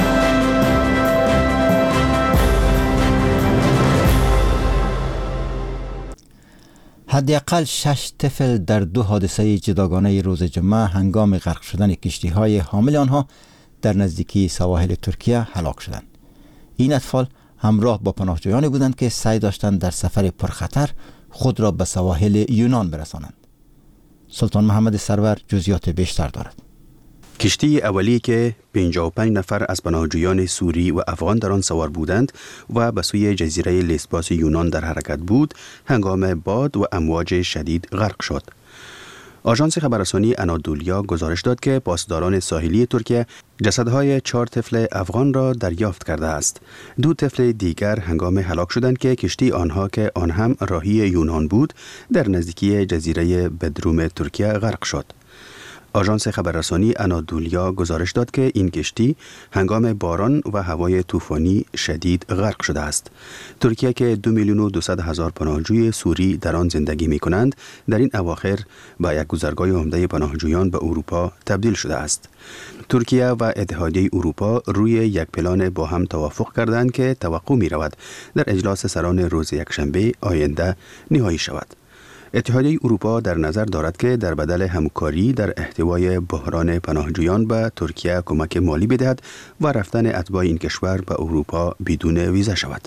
Speaker 16: حداقل شش طفل در دو حادثه جداگانه روز جمعه هنگام غرق شدن کشتی‌های حامل آنها در نزدیکی سواحل ترکیه هلاک شدند. این اطفال همراه با پناهجویانی بودند که سعی داشتند در سفر پرخطر خود را به سواحل یونان برسانند. سلطان محمد سرور جزئیات بیشتر دارد.
Speaker 11: کشتی اولی که پنجاه و پنج نفر از پناهجویان سوری و افغان در آن سوار بودند و به سوی جزیره لیسباس یونان در حرکت بود، هنگام باد و امواج شدید غرق شد. آژانس خبررسانی انادولیا گزارش داد که پاسداران ساحلی ترکیه جسدهای چهار طفل افغان را دریافت کرده است. دو طفل دیگر هنگام هلاک شدند که کشتی آنها که آن هم راهی یونان بود در نزدیکی جزیره بدروم ترکیه غرق شد. آژانس خبررسانی انادولیا گزارش داد که این کشتی هنگام باران و هوای طوفانی شدید غرق شده است. ترکیه که دو میلیون و دویست هزار پناهجوی سوری در آن زندگی می کنند، در این اواخر با یک گذرگاه عمده پناهجویان به اروپا تبدیل شده است. ترکیه و اتحادیه اروپا روی یک پلان با هم توافق کردند که توقع می رود در اجلاس سران روز یکشنبه آینده نهایی شود. اتحادیه اروپا در نظر دارد که در بدل همکاری در احتوای بحران پناهجویان به ترکیه کمک مالی بدهد و رفتن اتباع این کشور به اروپا بدون ویزا شود.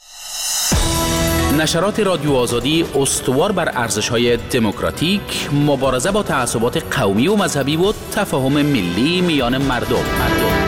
Speaker 21: نشرات رادیو آزادی استوار بر ارزش‌های دموکراتیک، مبارزه با تعصبات قومی و مذهبی و تفاهم ملی میان مردم. مردم.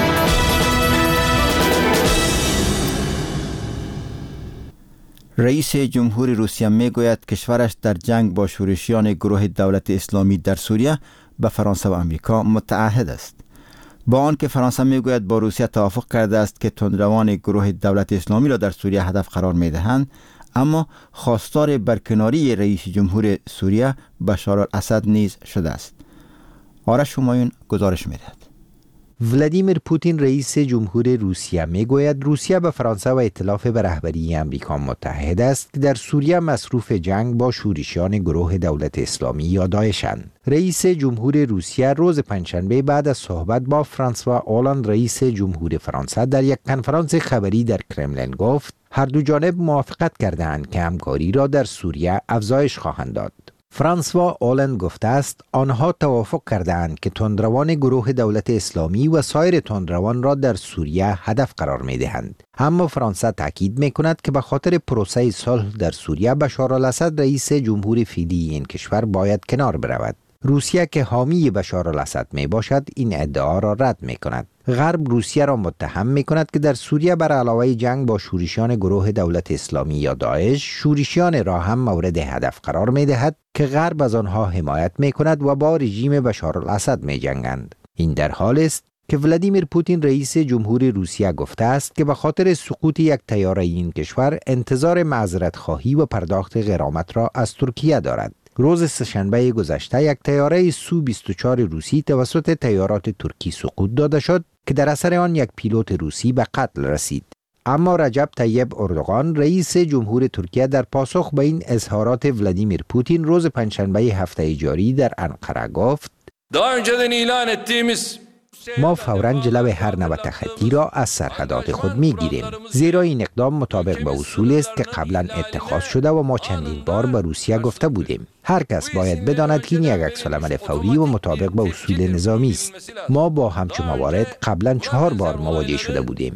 Speaker 16: رئیس جمهور روسیه می گوید کشورش در جنگ با شورشیان گروه دولت اسلامی در سوریه به فرانسه و آمریکا متعهد است. با آنکه فرانسه می گوید با روسیه توافق کرده است که تندروان گروه دولت اسلامی را در سوریه هدف قرار می دهند، اما خواستار برکناری رئیس جمهور سوریه بشار الاسد نیز شده است. آرش همایون گزارش می دهد.
Speaker 4: ولادیمیر پوتین رئیس جمهور روسیه میگوید روسیه به فرانسه و ائتلاف به رهبری امریکا متحد است که در سوریه مصروف جنگ با شورشیان گروه دولت اسلامی یا داعشند. رئیس جمهور روسیه روز پنجشنبه بعد از صحبت با فرانسوا اولاند رئیس جمهور فرانسه در یک کنفرانس خبری در کرملین گفت هر دو جانب موافقت کردند که همکاری را در سوریه افزایش خواهند داد. فرانسوا اولند گفته است آنها توافق کردند که تندروان گروه دولت اسلامی و سایر تندروان را در سوریه هدف قرار می دهند. اما فرانسه تاکید می کند که به خاطر پروسه صلح در سوریه بشار الاسد رئیس جمهور فعلی این کشور باید کنار برود. روسیه که حامی بشار الاسد می باشد این ادعا را رد می کند. غرب روسیه را متهم می کند که در سوریه بر علاوه جنگ با شورشیان گروه دولت اسلامی یا داعش، شورشیان را هم مورد هدف قرار می دهد که غرب از آنها حمایت می کند و با رژیم بشار الاسد می جنگند. این در حال است که ولادیمیر پوتین رئیس جمهور روسیه گفته است که به خاطر سقوط یک طیاره این کشور انتظار معذرت خواهی و پرداخت غرامت را از ترکیه دارد. روز سه‌شنبه گذشته یک طیاره سو بیست و چهار روسی توسط طیارات ترکی سقوط داده شد که در اثر آن یک پیلوت روسی به قتل رسید. اما رجب طیب اردوغان رئیس جمهور ترکیه در پاسخ به این اظهارات ولادیمیر پوتین روز پنجشنبه هفته جاری در انقره گفت ما فوراً جلو هر نوع تخطی را از سرحدات خود میگیریم، زیرا این اقدام مطابق به اصول است که قبلا اتخاذ شده و ما چندین بار به روسیه گفته بودیم. هر کس باید بداند که این یک عکس‌العمل فوری و مطابق به اصول نظامی است. ما با همچون موارد قبلا چهار بار مواجه شده بودیم.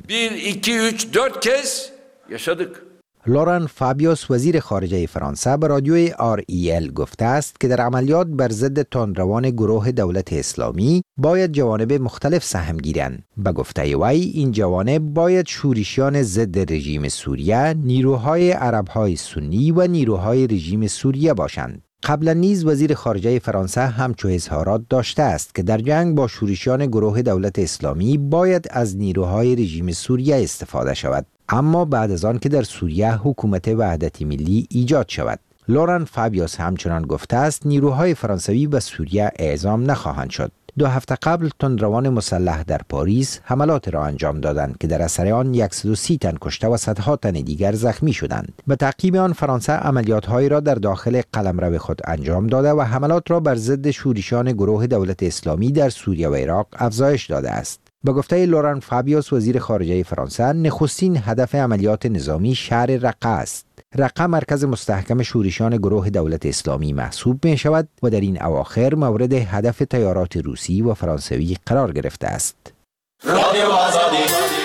Speaker 4: لوران فابیوس وزیر خارجه فرانسه به رادیوی آر ای ال گفته است که در عملیات بر ضد تندروان گروه دولت اسلامی باید جوانب مختلف سهم گیرند. به گفته وی این جوانب باید شورشیان ضد رژیم سوریه، نیروهای عربهای سنی و نیروهای رژیم سوریه باشند. قبلا نیز وزیر خارجه فرانسه همچو اظهارات داشته است که در جنگ با شورشیان گروه دولت اسلامی باید از نیروهای رژیم سوریه استفاده شود، اما بعد از آن که در سوریه حکومت وحدت ملی ایجاد شود. لوران فابیوس همچنان گفته است نیروهای فرانسوی به سوریه اعزام نخواهند شد. دو هفته قبل تندروان مسلح در پاریس حملات را انجام دادند که در اثر آن صد و سی تن کشته و صدها تن دیگر زخمی شدند. به تعقیب آن فرانسه عملیات‌هایی را در داخل قلمرو خود انجام داده و حملات را بر ضد شورشیان گروه دولت اسلامی در سوریه و عراق افزایش داده است. به گفته لوران فابیوس وزیر خارجه فرانسه، نخستین هدف عملیات نظامی شهر رقه است. رقه مرکز مستحکم شورشیان گروه دولت اسلامی محسوب می شود و در این اواخر مورد هدف تیارات روسی و فرانسوی قرار گرفته است. رادیو آزادی.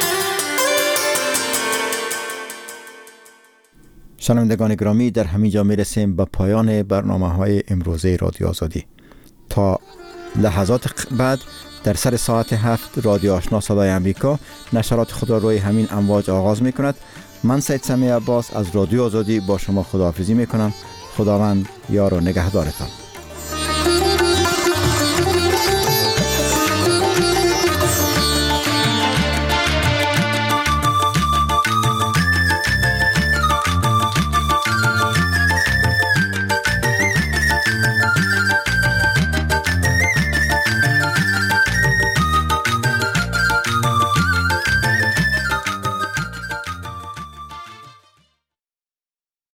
Speaker 16: شنوندگان گرامی، در همین جا می رسیم به پایان برنامه‌های امروزه رادیو آزادی. تا لحظات بعد در سر ساعت هفت رادیو آشنا صدای امریکا نشرات خود را روی همین امواج آغاز می کند. من سید سمیع عباس از رادیو آزادی با شما خداحافظی می کنم. خداوند یار و نگهدارتان.